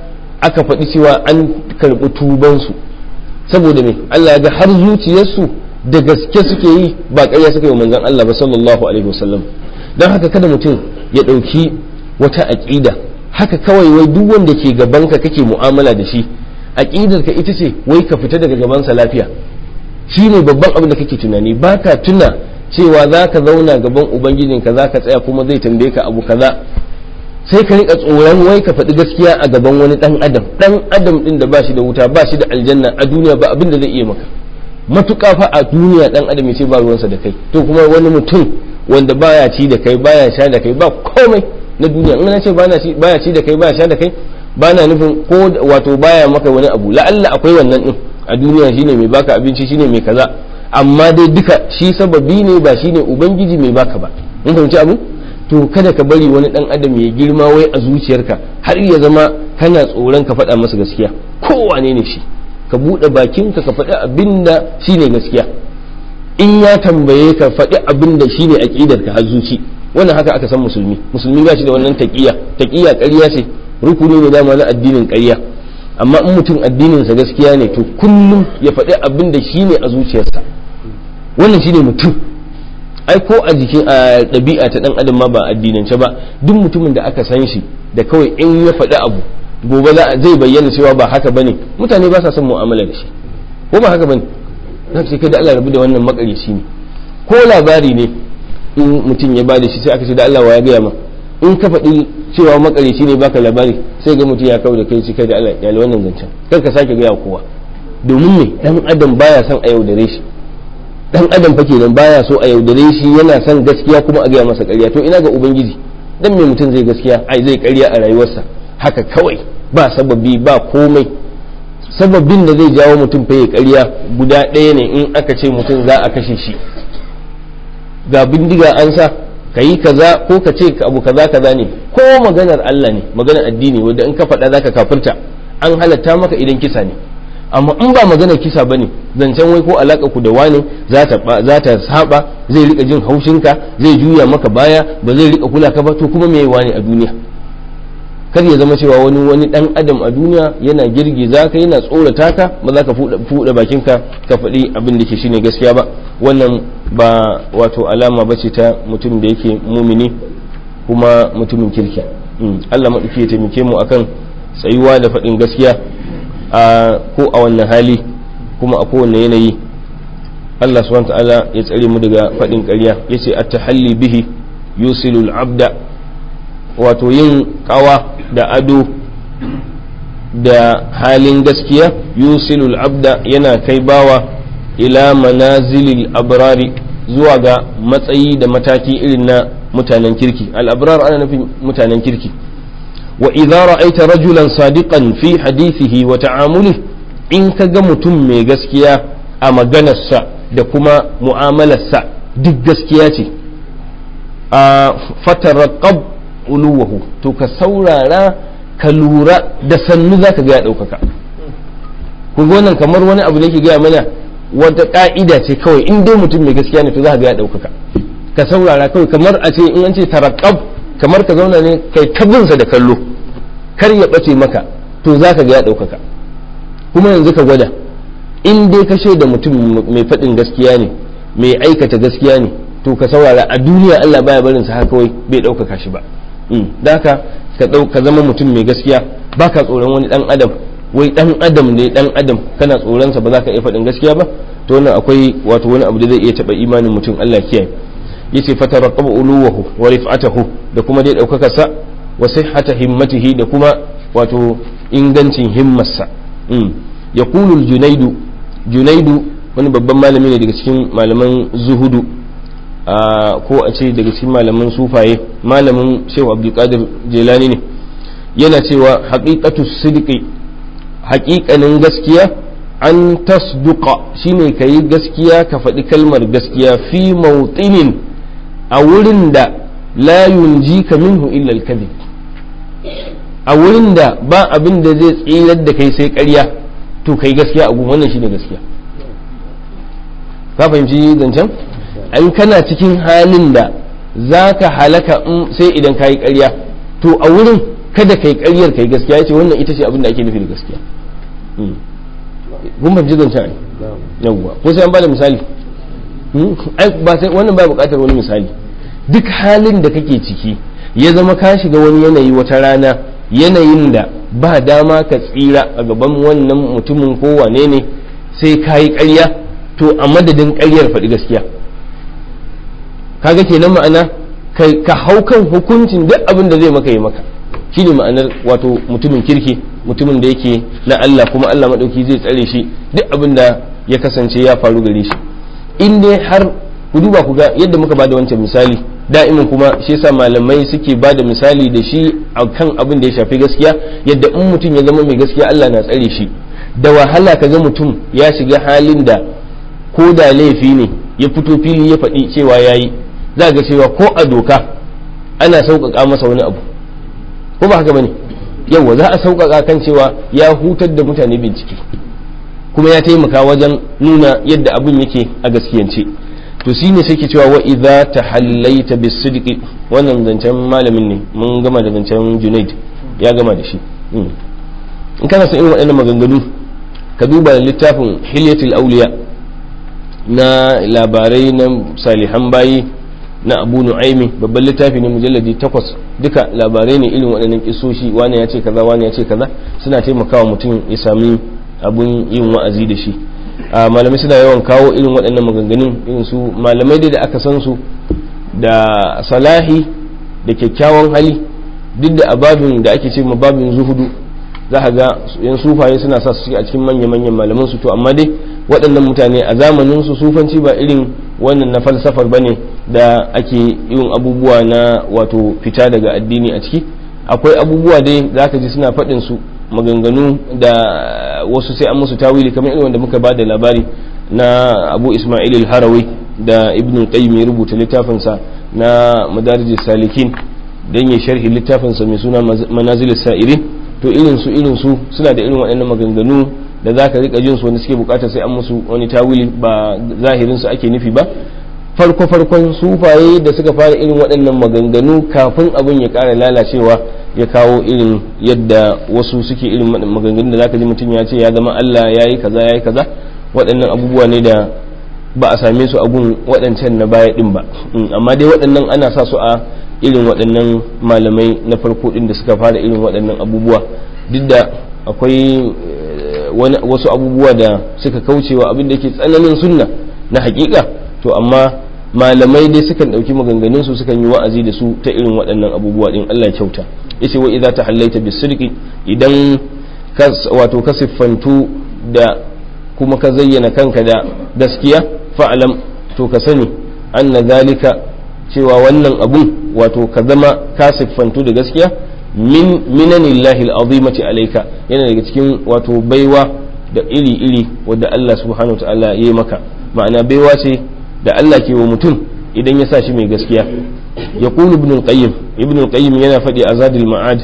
aka faɗi cewa an karɓi tubansu saboda me Allah ya ga har zuciyarsu da gaske suke yi ba ƙarya suka yi manzon Allah ba sallallahu alaihi wasallam. don haka kada mutum ya ɗauki wata aƙida haka kawai wai duk wanda ke gabanka kake mu'amala da shi aƙidar ka ita ce wai ka fita daga gabansa lafiya shine babban abin da kake tunani baka tuna cewa za ka zauna gaban ubangijinka za ka tsaya kuma zai tambaye ka abu kaza sai ka rika tsoron wai ka faɗi gaskiya a gaban wani ɗan adam ɗan adam ɗin da ba shi da wuta ba shi da aljanna a duniya ba abin da zai iya maka matuƙa fa a duniya ɗan adam ya ce ba ruwansa da kai to kuma wani mutum wanda baya ci da kai baya sha da kai ba komai na duniya in na ce baya ci da kai baya sha da kai ba na nufin ko wato baya maka wani abu la'alla akwai wannan ɗin a duniya shine mai baka abinci shine mai kaza amma dai duka shi sababi ne ba shine ubangiji mai baka ba mun fahimci abu to kada ka bari wani dan adam ya girma wai a zuciyarka har ya zama kana tsoron ka faɗa masa gaskiya kowane ne shi ka buɗe bakinka ka faɗi abinda shine gaskiya in ya tambaye ka faɗi abinda shine aqidar ka har zuci wannan haka aka san musulmi musulmi ba shi da wannan taqiya taqiya ƙarya ce rukuni ne dama na addinin ƙarya amma in mutum addininsa gaskiya ne to kullum ya faɗi abinda shine a zuciyarsa wannan shine mutum ai ko a jikin a ɗabi'a ta ɗan adam ma ba addinance ba duk mutumin da aka san shi da kawai in ya faɗi abu gobe zai bayyana cewa ba haka bane mutane ba sa son mu'amala da shi ko ba haka bane za ce kai da Allah rabu da wannan makaryaci ne ko labari ne in mutum ya bada shi sai aka ce da Allah wa ya gaya ma in ka faɗi cewa makaryaci ne baka labari sai ga mutum ya kawo da kai shi kai da Allah ya wannan zancen kar ka sake gaya kowa domin me dan adam baya son a yaudare shi dan adam fa kenan baya so a yaudare shi yana son gaskiya kuma a gaya masa ƙarya to ina ga ubangiji dan me mutum zai gaskiya ai zai ƙarya a rayuwarsa haka kawai ba sababi ba komai sababin da zai jawo mutum fa ya ƙarya guda ɗaya ne in aka ce mutum za a kashe shi ga bindiga an sa ka yi kaza ko ka ce abu kaza kaza ne ko maganar Allah ne maganar addini wanda in ka faɗa zaka kafirta an halatta maka idan kisa ne amma in ba maganar kisa bane zancen wai ko alaka ku da wani za ta za ta saba zai rika jin haushinka zai juya maka baya ba zai rika kula ka ba to kuma me wani a duniya kar ya zama cewa wani wani dan adam a duniya yana girgiza ka yana tsorata ka ba za ka fuda bakinka ka faɗi abin da ke shine gaskiya ba wannan ba wato alama bace ta mutum da yake mumini kuma mutumin kirki Allah maɗauki ya taimake mu akan tsayuwa da faɗin gaskiya a ko a wannan hali kuma a kowane yanayi Allah subhanahu wa ta'ala ya tsare mu daga faɗin ƙarya yace at-tahalli bihi yusilul abda wato yin kawa da ado da halin gaskiya yusilul abda yana kai bawa ila manazilil abrari zuwa ga matsayi da mataki irin na mutanen kirki al-abrar ana nufin mutanen kirki wa idza ra'aita rajulan sadiqan fi hadithihi wa ta'amulihi in kaga mutum mai gaskiya a maganarsa da kuma mu'amalarsa duk gaskiya ce a fatarqab uluwahu to ka saurara ka lura da sannu zaka ga ya daukaka kun ga wannan kamar wani abu ne yake ga mana wata ka'ida ce kawai in dai mutum mai gaskiya ne to zaka ga ya daukaka ka saurara kawai kamar a ce in an ce tarqab kamar ka zauna ne kai kabinsa da kallo kar ya bace maka to zaka ga ya daukaka kuma yanzu ka gwada in dai ka shaida mutum mai faɗin gaskiya ne mai aikata gaskiya ne to ka saurara a duniya Allah baya barin sa haka kawai bai daukaka shi ba daka ka ka zama mutum mai gaskiya baka tsoron wani dan adam wai dan adam ne dan adam kana tsoron sa ba za ka iya faɗin gaskiya ba to wannan akwai wato wani abu da zai iya taba imanin mutum Allah kiyaye yace fatarqabu uluwahu wa rif'atahu da kuma dai daukaka sa wa sihhata himmatihi da kuma wato ingancin himmarsa yaqulu al-junaidu junaidu wani babban malami ne daga cikin malaman zuhudu ko a ce daga cikin malaman sufaye malamin shehu abdulkadir jelani ne yana cewa haƙiƙatu sidiki haƙiƙanin gaskiya an tasduqa shine ka yi gaskiya ka faɗi kalmar gaskiya fi mawtinin a wurin da la yunjika minhu illa al-kadhib a wurin da ba abin da zai tsirar da kai sai ƙarya to kai gaskiya a gun wannan shine gaskiya ka fahimci zancen an kana cikin halin da za ka halaka sai idan ka yi ƙarya to a wurin kada kai ƙaryar kai gaskiya yace wannan ita ce abin da ake nufi da gaskiya kun ban ji zance ai yawwa ko sai an bada misali ai ba sai wannan ba buƙatar wani misali duk halin da kake ciki ya zama ka shiga wani yanayi wata rana yanayin da ba dama ka tsira a gaban wannan mutumin ko wane ne sai ka yi ƙarya to a madadin ƙaryar faɗi gaskiya kaga kenan ma'ana ka hau kan hukuncin duk abin da zai maka yi maka shine ma'anar wato mutumin kirki mutumin da yake na Allah kuma Allah madauki zai tsare shi duk abin da ya kasance ya faru gare shi in dai har ku duba ku ga yadda muka bada wancan misali da'imin kuma shi yasa malamai suke bada misali da shi akan abin da ya shafi gaskiya yadda in mutum ya zama mai gaskiya Allah na tsare shi da wahala ka ga mutum ya shiga halin da ko da laifi ne ya fito fili ya faɗi cewa yayi za ga cewa ko a doka ana sauƙaƙa masa wani abu ko ba haka bane yawa za a sauƙaƙa kan cewa ya hutar da mutane bincike kuma ya taimaka wajen nuna yadda abin yake a gaskiyance to shine suke cewa wa idza tahallaita bis-sidqi wannan zancen malamin ne mun gama da zancen Junaid ya gama da shi in kana son irin waɗannan maganganu ka duba littafin Hilyatul Awliya na labarai na salihan bayi na Abu Nu'aymi babban littafi ne mujalladi takwas duka labarai ne irin waɗannan kisoshi wani ya ce kaza wani ya ce kaza suna taimakawa mutum ya sami abun yin wa'azi da shi malamai suna yawan kawo irin waɗannan maganganun irin su malamai dai da aka san su da salahi da kyakkyawan hali duk da ababin da ake ce ma babin zuhudu za a ga yan sufaye suna sa su a cikin manya-manyan malaman su to amma dai waɗannan mutane a zamanin su sufanci ba irin wannan na falsafar bane da ake yin abubuwa na wato fita daga addini a ciki akwai abubuwa dai za ka ji suna faɗin su maganganu da wasu sai an musu tawili kamar irin wanda muka bada labari na Abu Ismail al-Harawi da Ibn Qayyim ya rubuta littafinsa na Madarijus Salikin dan ya sharhi littafinsa mai suna Manazilus Sa'irin to irin su irin su suna da irin waɗannan maganganu da zaka rika jin su wanda suke bukatar sai an musu wani tawili ba zahirin su ake nufi ba farko farkon sufaye da suka fara irin waɗannan maganganu kafin abin ya ƙara lalacewa ya kawo irin yadda wasu suke irin maganganun da zaka ji mutum ya ce ya zama Allah ya yi kaza ya yi kaza waɗannan abubuwa ne da ba a same su a gun waɗancan na baya ɗin ba amma dai waɗannan ana sa su a irin waɗannan malamai na farko ɗin da suka fara irin waɗannan abubuwa duk da akwai wasu abubuwa da suka kaucewa abin da yake tsananin sunna na hakika to amma malamai dai sukan ɗauki maganganun su sukan yi wa'azi da su ta irin waɗannan abubuwa ɗin Allah ya kyauta yace wa idza tahallaita bis-sidqi idan ka wato ka siffantu da kuma ka zayyana kanka da gaskiya fa'alam to ka sani anna zalika cewa wannan abun wato ka zama ka siffantu da gaskiya min minanillahi al-azimati alayka yana daga cikin wato baiwa da iri-iri wadda Allah subhanahu wa ta'ala ya yi maka ma'ana baiwa ce da Allah ke wa mutum idan ya sa shi mai gaskiya ya kulu ibn al-qayyim ibn al-qayyim yana faɗi a zadul ma'ad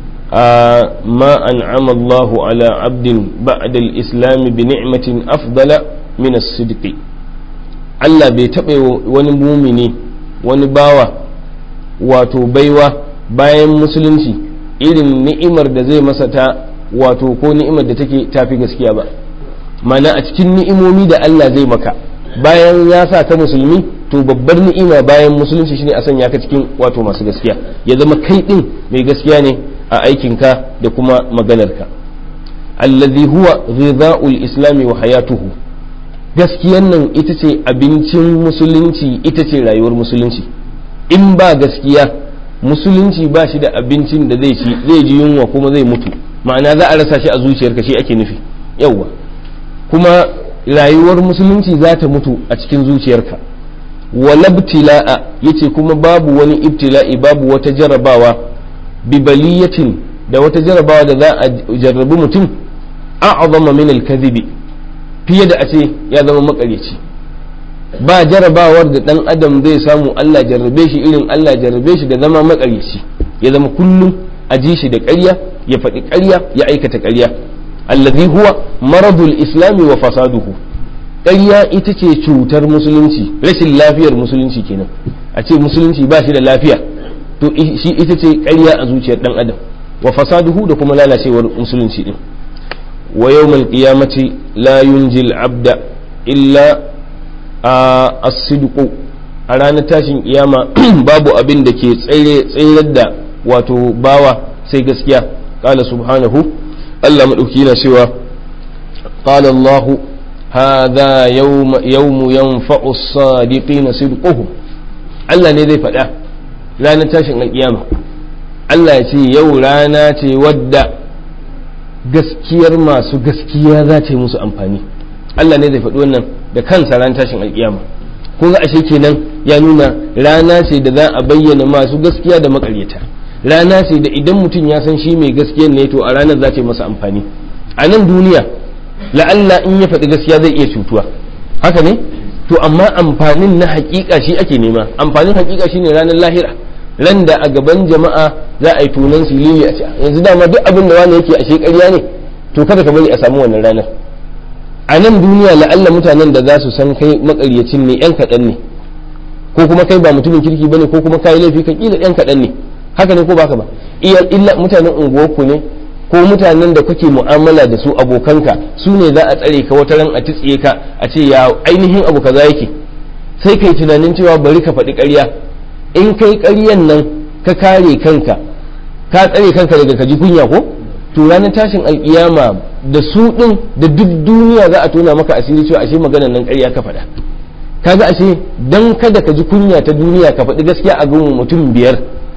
a ma an'ama Allahu ala abdin ba'da al-islam bi ni'matin afdala min as-sidq Allah bai taɓa wani mumini wani bawa wato baiwa bayan musulunci irin ni'imar da zai masa ta wato ko ni'imar da take tafi gaskiya ba mana a cikin ni'imomi da Allah zai maka bayan ya sa ka musulmi to babbar ni'ima bayan musulunci shine a sanya ka cikin wato masu gaskiya ya zama kai din mai gaskiya ne a aikinka da kuma maganarka alladhi huwa ghidha'ul islami wa hayatuhu gaskiyan nan ita ce abincin musulunci ita ce rayuwar musulunci in ba gaskiya musulunci ba shi da abincin da zai ci zai ji yunwa kuma zai mutu ma'ana za a rasa shi a zuciyarka shi ake nufi yawwa kuma rayuwar musulunci za ta mutu a cikin zuciyarka walabtila'a yace kuma babu wani ibtila'i babu wata jarabawa bibaliyatin da wata jarabawa da za a jarrabi mutum a'azama min al-kadhibi fiye da a ce ya zama makaryaci ba jarabawar da dan adam zai samu Allah jarrabe shi irin Allah jarrabe shi da zama makaryaci ya zama kullum a ji shi da ƙarya ya faɗi ƙarya ya aikata ƙarya allazi huwa maradul islami wa fasaduhu ƙarya ita ce cutar musulunci rashin lafiyar musulunci kenan a ce musulunci ba shi da lafiya to shi ita ce ƙarya a zuciyar dan adam wa fasaduhu da kuma lalacewar musulunci din wa yawmal qiyamati la yunjil abda illa as-sidqu a ranar tashin kiyama babu abin da ke tsayar da wato bawa sai gaskiya qala subhanahu Allah madauki yana cewa qala Allah hadha yawm yawm yanfa'u as-sadiqina sidquhum Allah ne zai faɗa ranar tashin alkiyama Allah ya ce yau rana ce wadda gaskiyar masu gaskiya za ta yi musu amfani Allah ne zai faɗi wannan da kansa ran tashin alkiyama ko ga ashe kenan ya nuna rana ce da za a bayyana masu gaskiya da makaryata rana ce da idan mutum ya san shi mai gaskiya ne to a ranar za ta yi masa amfani a nan duniya la'alla in ya faɗi gaskiya zai iya cutuwa haka ne to amma amfanin na hakika shi ake nema amfanin hakika shine ranar lahira ran da a gaban jama'a za a yi tunan silili a ce yanzu dama duk abin da wani yake ashe ƙarya ne to kada ka bari a samu wannan ranar a nan duniya la'alla mutanen da za su san kai makaryacin ne yan kaɗan ne ko kuma kai ba mutumin kirki bane ko kuma kai laifi ka kila yan kaɗan ne haka ne ko baka ba iya illa mutanen unguwarku ne ko mutanen da kake mu'amala da su abokanka su ne za a tsare ka wata ran a titsiye ka a ce ya ainihin abu kaza yake sai kai tunanin cewa bari ka faɗi ƙarya in kai ƙaryan nan ka kare kanka ka tsare kanka daga kaji kunya ko to ranar tashin alkiyama da su din da duk duniya za a tona maka asiri cewa ashe maganar nan ƙarya ka faɗa kaga ashe dan kada ka ji kunya ta duniya ka faɗi gaskiya a gun mutum biyar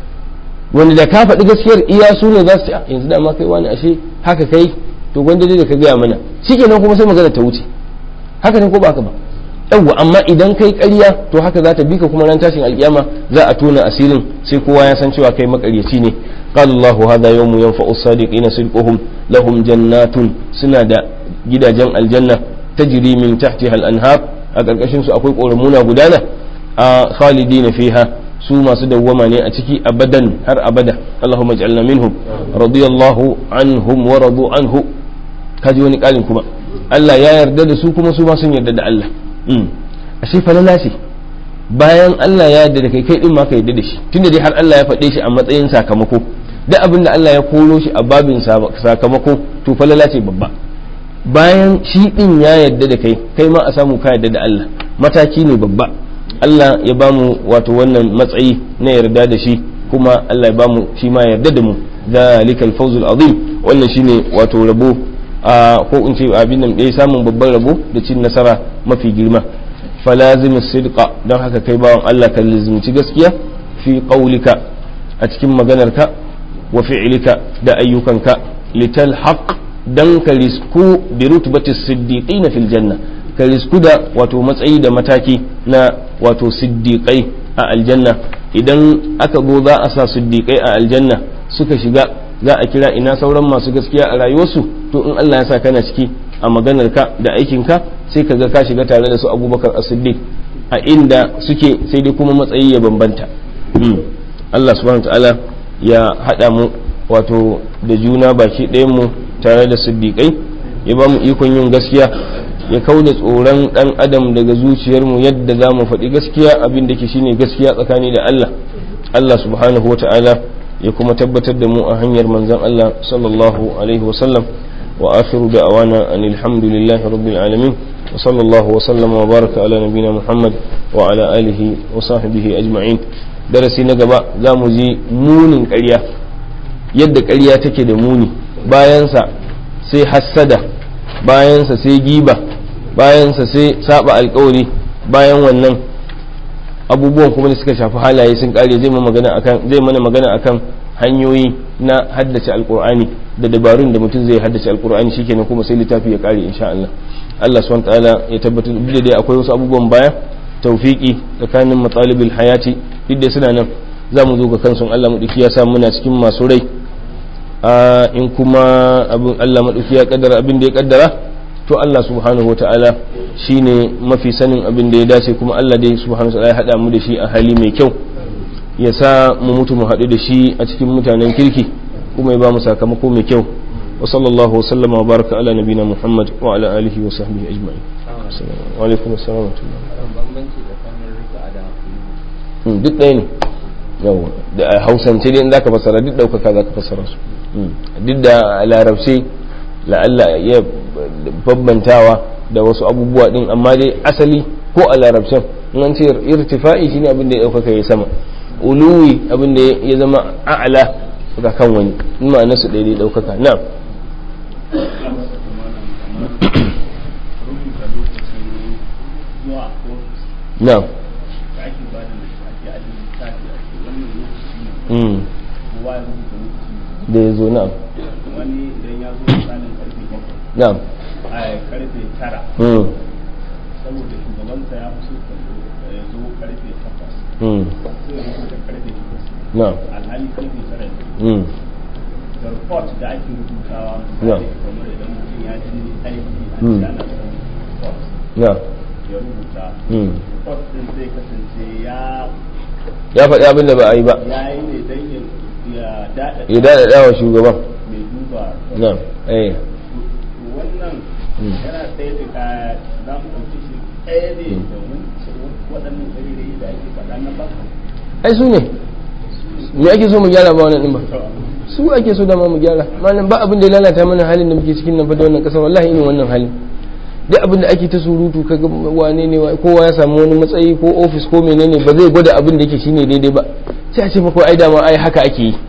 wanda da ka faɗi gaskiyar iya su ne za su ce yanzu da ma kai wani ashe haka kai to gwanda dai da ka gaya mana shikenan kuma sai magana ta wuce haka ne ko ba haka ba yawwa amma idan kai ƙarya to haka za ta bi ka kuma ran tashin alkiyama za a tona asirin sai kowa ya san cewa kai makaryaci ne قال الله هذا يوم ينفع الصادقين صدقهم لهم جنات سنة جدا جن الجنة تجري من تحتها الأنهار أكركشن سو أقول قولمونا قدانا خالدين فيها su masu dawwama ne a ciki abadan har abada Allahumma ij'alna minhum radiyallahu anhum wa radu anhu kaji wani kalin kuma Allah ya yarda da su kuma su ma sun yarda da Allah ashe falala ce bayan Allah ya yarda da kai kai din ma ka yarda da shi tunda dai har Allah ya faɗe shi a matsayin sakamako duk abin da Allah ya koro shi a babin sakamako to falala ce babba bayan shi din ya yarda da kai kai ma a samu ka yarda da Allah mataki ne babba Allah ya bamu wato wannan matsayi na yarda da shi kuma Allah ya bamu shi ma yarda da mu zalikal fawzul azim wannan shine wato rabo ko in ce abin nan dai samun babban rabo da cin nasara mafi girma falazim sidqa don haka kai bawan Allah ka lazimci gaskiya fi qaulika a cikin maganarka wa fi'lika da ayyukanka lital haqq dan ka risku bi rutbatis siddiqina fil janna ka risku da wato matsayi da mataki na wato siddiqai a aljanna idan aka zo za a sa siddiqai a aljanna suka shiga za a kira ina sauran masu gaskiya a rayuwarsu to in Allah ya sa kana ciki a maganarka da aikinka sai ka ga ka shiga tare da su abubakar as-siddiq a inda suke sai dai kuma matsayi ya bambanta Allah subhanahu wa ta'ala ya haɗa mu wato da juna baki ɗayan mu tare da siddiqai ya ba mu ikon yin gaskiya ya kauda tsoron ɗan adam daga zuciyar mu yadda za mu faɗi gaskiya abin da ke shine gaskiya tsakani da Allah Allah subhanahu wa ta'ala ya kuma tabbatar da mu a hanyar manzon Allah sallallahu alaihi wa sallam wa akhiru da'wana anil hamdulillahi rabbil alamin wa sallallahu wa sallama wa baraka ala nabina Muhammad wa ala alihi wa sahbihi ajma'in darasi na gaba za mu ji munin ƙarya yadda ƙarya take da muni bayansa sai hassada bayansa sai giba bayansa sai saba alƙawari bayan wannan abubuwan kuma da suka shafi halaye sun ƙare zai mana magana akan zai mana magana akan hanyoyi na haddace alƙur'ani da dabarun da mutum zai haddace alƙur'ani shikenan kuma sai littafi ya ƙare insha Allah Allah subhanahu wa ta'ala ya tabbatar da dai akwai wasu abubuwan baya tawfiki tsakanin matsalibul hayati duk da suna nan za mu zo ga kansu Allah maɗauki ya sa muna cikin masu rai in kuma abin Allah maɗauki ya kaddara abin da ya kaddara to Allah subhanahu wa ta'ala shine mafi sanin abin da ya dace kuma Allah dai subhanahu wa ta'ala ya haɗa mu da shi a hali mai kyau ya sa mu mutu mu haɗu da shi a cikin mutanen kirki kuma ya ba mu sakamako mai kyau wa sallallahu wa sallama wa baraka ala nabina Muhammad wa ala alihi wa sahbihi ajma'in wa alaikum assalam wa rahmatullah duk ɗaya ne yawa da hausance dai in zaka fassara duk ɗaukaka zaka fassara su duk da larabci la'alla ya bambantawa da wasu abubuwa din, amma dai asali ko a larabcin in an ce irtifa'i shine abin da ya ɗaukaka ya sama, uluwi abin da ya zama a'la ga kan wani, in ma'ana su daidai ɗaukaka. na'am na'am da ya zo. na'am wani idan ya zo misalin karfe bakwai na'am a karfe tara saboda shugabansa ya fi so ya zo karfe takwas sai ya zo karfe takwas na'am alhali karfe tara ne da report da ake rubutawa misali kamar idan mutum ya ji aiki a cikin ana son report na'am ya rubuta report din zai kasance ya ya faɗi abin da ba a yi ba, ya yi ne don ya ya daɗaɗa wa shugaban. mai duba na'am eh wannan yana ɗaya da ka za mu ɗauki shi ɗaya ne da waɗannan ɗari da ake faɗa na ba. ai su ne me ake so mu gyara ba wannan ɗin ba, su ake so da ma mu gyara. malam ba abin da ya lalata mana halin da muke cikin nan fa da wannan ƙasa, wallahi irin wannan halin duk abin da ake ta surutu kaga wane ne kowa ya samu wani matsayi ko ofis ko menene ba zai gwada abin da yake shine daidai ba, sai a ce maka ai dama ai haka ake yi.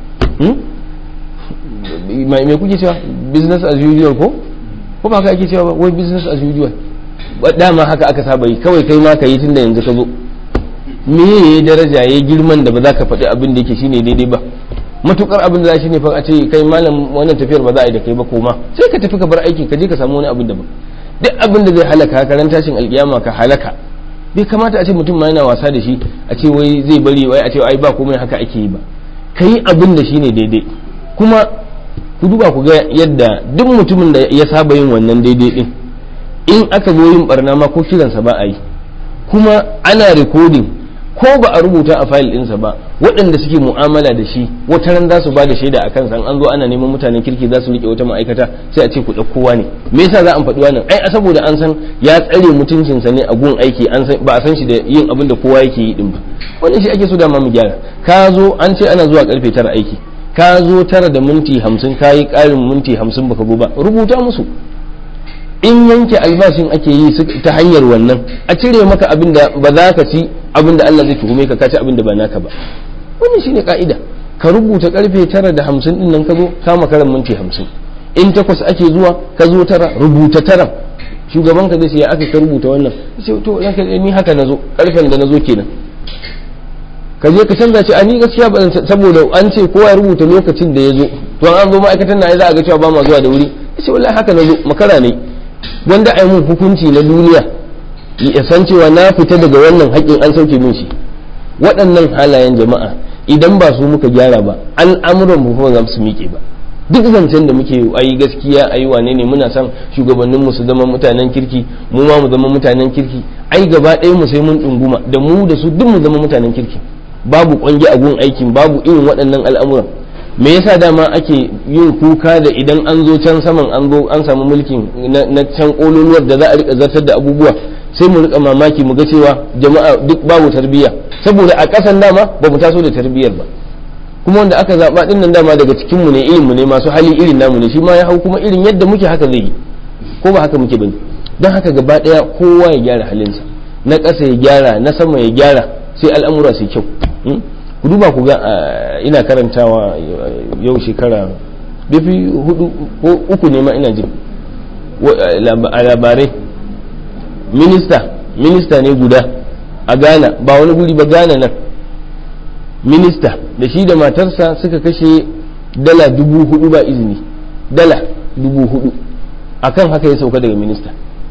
me kuke cewa business as usual ko ko ba haka ake cewa ba, wai business as usual dama haka aka saba yi, kawai kai ma ka yi tunda yanzu ka zo. me yayi daraja yayi girman da ba za ka faɗi abin da yake shine daidai ba, matukar abin da za shi ne fa a ce kai malam wannan tafiyar ba za a yi da kai ba, koma sai ka tafi ka bar aikin ka je ka samu wani abin da ba. duk abin da zai halaka ka ran tashin alkiyama ka halaka, bai kamata a ce mutum ma yana wasa da shi a ce wai zai bari wai a ce ai ba komai haka ake yi ba. ka yi abin da shine daidai, kuma ku duba ku ga yadda duk mutumin da ya saba yin wannan daidai din in aka zo yin barna ma ko kiransa ba a yi, kuma ana recording ko ba a rubuta a fayil ɗinsa ba, waɗanda suke mu'amala da shi wata ran za su ba da shaida a kansa. an zo ana neman mutanen kirki za su riƙe wata ma'aikata sai a ce ku ɗaukowa ne, me yasa za a faɗi wannan? ai saboda an san ya tsare mutuncinsa ne a gun aiki, an san ba a san shi da yin abin da kowa yake yi din ba. wannan shi ake so da ma mu gyara. ka zo an ce ana zuwa karfe tara aiki, ka zo tara da minti hamsin ka yi ƙarin minti hamsin baka go ba, rubuta musu. in yanke albashin ake yi ta hanyar wannan, a cire maka abin da ba za ka ci abin da Allah zai tuhume ka kaci abin da ba naka ba. wannan shine ka'ida. ka rubuta karfe tara da hamsin din nan ka zo ka makaran minti hamsin, in takwas ake zuwa ka zo tara rubuta tara, shugaban ka zai ce ya aka ka rubuta wannan, sai to ranka ni haka nazo karfen da nazo kenan. ka je ka canza ce a ni gaskiya ba saboda an ce kowa ya rubuta lokacin da ya zo, to an zo ma'aikatan na za a ga cewa ba ma zuwa da wuri, sai wallahi haka nazo makara ne. wanda ai mun hukunci na duniya ya san cewa na fita daga wannan haƙƙin an sauke min shi. waɗannan halayen jama'a idan ba su muka gyara ba al'amuran mu kuma za su miƙe ba. duk zancen da muke ayi gaskiya ayi wane ne muna son shugabannin mu su zama mutanen kirki, mu ma mu zama mutanen kirki, ai gaba ɗaya mu sai mun ɗunguma da mu da su duk mu zama mutanen kirki, babu ƙwangi a gun aikin, babu irin waɗannan al'amuran. me yasa dama ake yin kuka da idan an zo can saman an zo an samu mulkin na can kololuwar da za a rika zartar da abubuwa, sai mu rika mamaki mu ga cewa jama'a duk babu tarbiyya, saboda a ƙasan dama ba mu taso da tarbiyyar ba. kuma wanda aka zaɓa ɗin nan dama daga cikin mu ne, irin mu ne, masu hali irin namu ne, shi ma ya hau kuma irin yadda muke haka zai yi, ko ba haka muke bane. don haka gaba ɗaya kowa ya gyara halinsa, na ƙasa ya gyara, na sama ya gyara, sai al'amura su kyau. ku duba ku ga ina karantawa yau shekara bifi hudu ko uku ne ma ina jin a labarai, minista minista ne guda a Ghana, ba wani guri ba, Ghana nan, minista da shi da matarsa suka kashe dala dubu hudu ba izini, dala dubu hudu akan haka ya sauka daga minista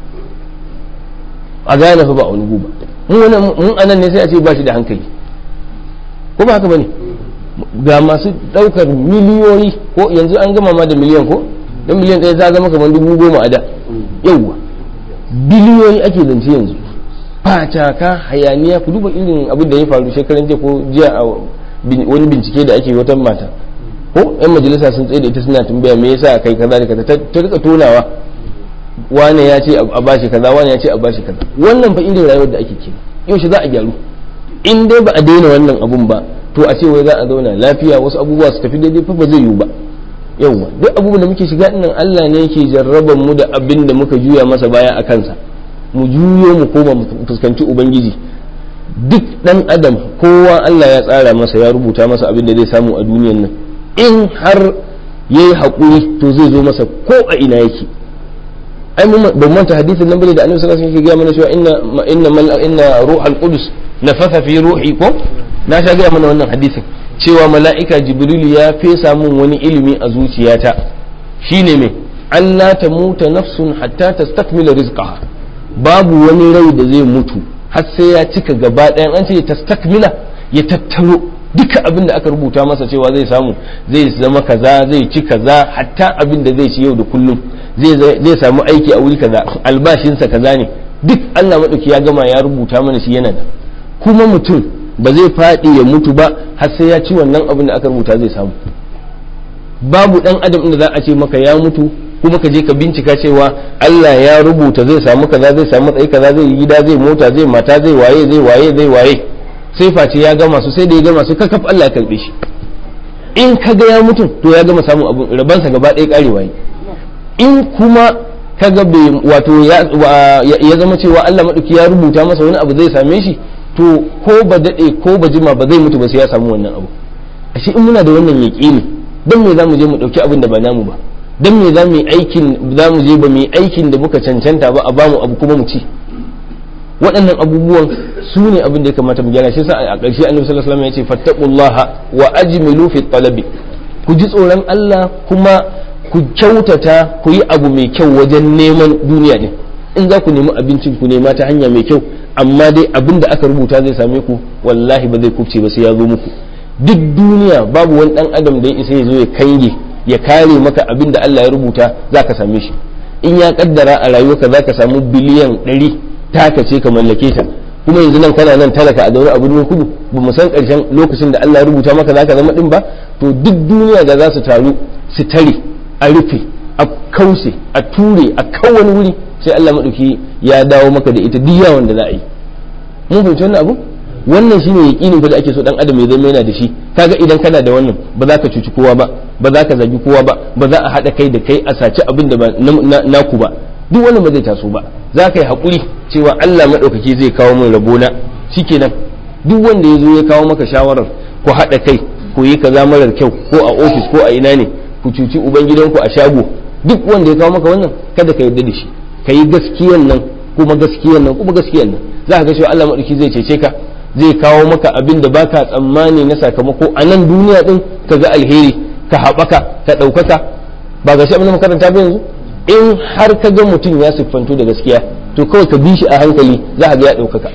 a Ghana fa ba wani guba. mun anan ne sai a ce ba shi da hankali, ko ba haka bane? ga masu daukar miliyoyi, ko yanzu an gama ma da miliyan, ko dan miliyan ɗaya ta zama kamar dubu goma a da, yawwa biliyoyi ake zance yanzu. fataka hayaniya, ku duba irin abin da ya faru shekaran jiya ko jiya a wani bincike da ake wata mata, ko yan majalisa sun tsaye da ita suna tambaya me yasa kai kaza da kaza, ta rika tonawa wane ya ce a bashi kaza, wane ya ce a bashi kaza. wannan fa irin rayuwar da ake kenan. yau shi za a gyaru in dai ba a daina wannan abun ba, to a ce wai za a zauna lafiya wasu abubuwa su tafi daidai fa ba zai yiwu ba. yawa duk abubuwan da muke shiga dinnan Allah ne yake jarraban mu da abin da muka juya masa baya a kansa mu juyo mu koma mu fuskanci ubangiji. Duk dan adam kowa Allah ya tsara masa ya rubuta masa abin da zai samu a duniyan nan, in har yayi hakuri to zai zo masa ko a ina yake. ai mun ban manta hadisin nan bane da Annabi sallallahu alaihi wasallam yake ga mana cewa inna inna inna ruhul qudus nafatha fi ruhi ko na sha ga mana wannan hadisin cewa mala'ika jibrilu ya fesa mun wani ilimi a zuciyata shine me Allah ta muta nafsun hatta tastakmila rizqaha, babu wani rai da zai mutu har sai ya cika gaba ɗayan, an ce tastakmila ya tattaro duka abin da aka rubuta masa cewa zai samu, zai zama kaza, zai ci kaza, hatta abin da zai ci yau da kullum, zai samu aiki a wuri kaza, albashinsa kaza ne, duk Allah maɗauki ya gama ya rubuta mana shi yana da. Kuma mutum ba zai faɗi ya mutu ba har sai ya ci wannan abin da aka rubuta zai samu. Babu ɗan adam inda za a ce maka ya mutu kuma ka je ka bincika cewa Allah ya rubuta zai samu kaza, zai samu tsaye kaza, zai yi gida, zai mota, zai mata, zai waye, zai waye, zai waye, sai face ya gama su, sai da ya gama su kakaf Allah ya karbe shi. In ka ga ya mutu to ya gama samun abin rabansa gaba ɗaya karewa yi. In kuma ka ga bai wato ya zama cewa Allah maɗauki ya rubuta masa wani abu zai same shi, to ko ba daɗe ko ba jima ba zai mutu ba sai ya samu wannan abu. Ashe in muna da wannan yaƙini, dan me za mu je mu ɗauki abin da ba namu ba? Dan me za mu yi aikin za mu je ba mu yi aikin da muka cancanta ba a bamu abu kuma mu ci? Waɗannan abubuwan su ne abin da ya kamata mu gyara. Shi sa a ƙarshe Annabi sallallahu alaihi wasallam ya ce fattaqullaha wa ajmilu fi talabi, ku ji tsoron Allah kuma ku kyautata, ku yi abu mai kyau wajen neman duniya din. In za ku nemi abincin ku nema ta hanya mai kyau, amma dai abin da aka rubuta zai same ku wallahi ba zai kubce ba sai ya zo muku. Duk duniya babu wani dan adam da ya isa ya zo ya kange ya kare maka abin da Allah ya rubuta za ka same shi. In ya kaddara a rayuwarka za ka samu biliyan ɗari taka ce ka mallake ta, kuma yanzu nan kana nan talaka a zaune a birnin kudu, ba mu san ƙarshen lokacin da Allah ya rubuta maka za ka zama ɗin ba. To duk duniya da za su taru su tare a rufe a kause a ture a kan wani wuri, sai Allah maɗauki ya dawo maka da ita duk yawan da za a yi. Mun fahimci wannan abu? Wannan shine yaqinin da ake so dan adam ya zama yana da shi. Kaga idan kana da wannan ba za ka cuci kowa ba, ba za ka zagi kowa ba, ba za a hada kai da kai a saci abin da ba naku ba, duk wannan ba zai taso ba. Za ka yi hakuri cewa Allah madaukake zai kawo min rabona, shikenan. Duk wanda ya zo ya kawo maka shawarar ku hada kai ku yi kaza marar kyau ko a ofis ko a ina ne, ku cuci ubangidanku a shago, duk wanda ya kawo maka wannan kada ka yarda da shi, ka yi gaskiyan nan kuma gaskiyan nan kuma gaskiyan nan, za ka ga cewa Allah madaukake zai cece ka, zai kawo maka abin da baka tsammani na sakamako a nan duniya din, ka ga alheri, ka haɓaka, ka ɗaukaka. Ba ga shi abin da makaranta ba yanzu? In har ka ga mutum ya siffanto da gaskiya to kawai ka bi shi a hankali, za ka ga ya ɗaukaka.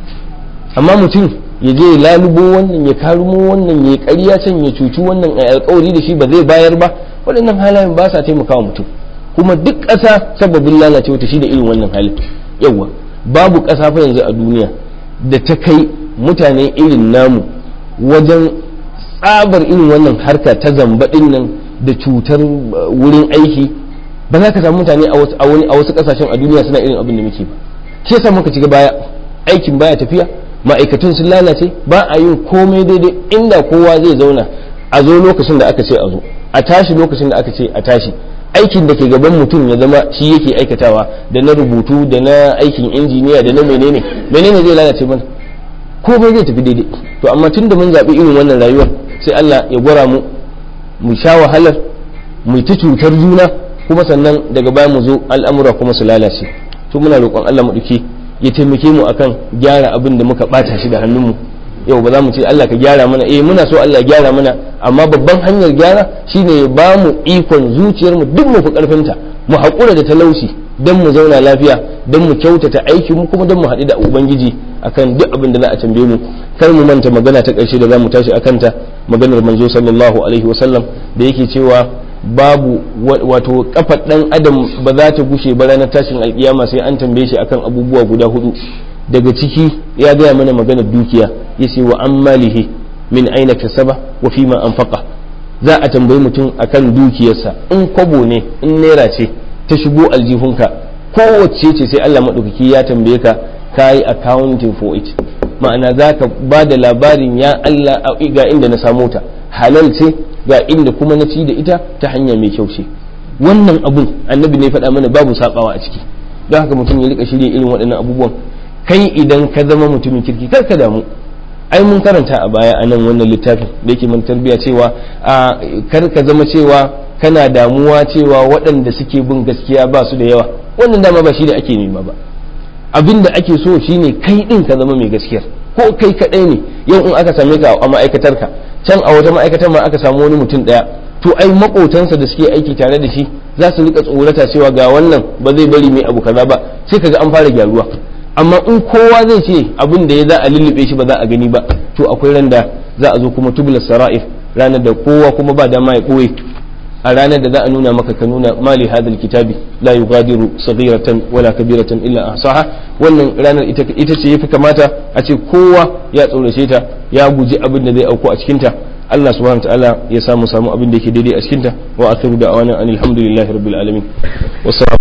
Amma mutum ya je lalubo wannan, ya karumo wannan, ya ƙarya can, ya cuci wannan, a alƙawari da shi ba zai bayar ba, waɗannan halayen ba sa taimakawa mutum. Kuma duk ƙasa sababin lalacewa ta shi da irin wannan halin. Yawwa babu ƙasa fa yanzu a duniya da ta kai mutane irin namu wajen tsabar irin wannan harka ta zambaɗin nan da cutar wurin aiki. Ba za ka samu mutane a wasu ƙasashen a duniya suna irin abin da muke ba. Shi yasa muka ci baya, aikin baya tafiya, ma'aikatan sun lalace, ba a yin komai daidai. Inda kowa zai zauna a zo lokacin da aka ce a zo, a tashi lokacin da aka ce a tashi, aikin da ke gaban mutum ya zama shi yake aikatawa, da na rubutu da na aikin injiniya da na menene menene zai lalace mana, komai zai tafi daidai. To amma tun da mun zaɓi irin wannan rayuwar, sai Allah ya gwara mu mu sha wahalar, mu ta cutar juna, kuma sannan daga baya mu zo al'amura kuma su lalace. To muna roƙon Allah mu duke ya taimake mu akan gyara abin da muka ɓata shi da hannunmu. Yau ba za mu ce Allah ka gyara mana, eh muna so Allah ya gyara mana, amma babban hanyar gyara shine ya ba mu ikon zuciyarmu duk mu fi ƙarfinta, mu haƙura da talauci don mu zauna lafiya, don mu kyautata aikinmu, kuma don mu haɗu da Ubangiji akan duk abin da za a tambaye mu. Kar mu manta magana ta ƙarshe da za mu tashi akan ta, maganar manzo sallallahu alaihi wasallam da yake cewa babu wato kafar ɗan adam ba za ta gushe ba ranar tashin alƙiyama sai an tambaye shi akan abubuwa guda hudu. Daga ciki ya gaya mana maganar dukiya, yace wa ammalihi min aina kasaba wa fima anfaqa. Za a tambayi mutum akan dukiyarsa, in kwabo ne, in naira ce ta shigo aljihunka, kowace ce sai Allah madaukaki ya tambaye ka, kai accounting for it. Ma'ana za ka ba da labarin, ya Allah ga inda na samu ta, halal ce ga inda kuma na ci da ita ta hanya mai kyau ce. Wannan abun annabi ne faɗa mana babu sabawa a ciki. Don haka mutum ya rika shirya irin waɗannan abubuwan. Kai idan ka zama mutumin kirki kar ka damu, ai mun karanta a baya a nan wannan littafin da yake mun tarbiya cewa a kar ka zama cewa kana damuwa cewa waɗanda suke bin gaskiya ba su da yawa. Wannan dama ba shi da ake nema ba. Abin da ake so shine kai din ka zama mai gaskiyar, ko kai kaɗai ne. Yau in aka same ka a ma'aikatarka, can a wata ma'aikatar ma aka samu wani mutum ɗaya, to ai makotansa da suke aiki tare da shi za su rika tsorata cewa ga wannan ba zai bari mai abu kaza ba, sai kaga an fara gyaruwa. Amma in kowa zai ce abin da ya za a lullube shi ba za a gani ba, to akwai ran da za a zo kuma tubula sara'ir, ranar da kowa kuma ba dama ya ɓoye, a ranar da za a nuna maka ka nuna mali hadal kitabi la yughadiru saghiratan wala kabiratan illa ahsaha. Wannan ranar ita ita ce yafi kamata a ce kowa ya tsorace ta, ya guji abin da zai auku a cikin ta. Allah subhanahu wa ta'ala ya samu samu abin da yake daidai a cikin ta. Wa akhiru da'wana alhamdulillahi rabbil alamin.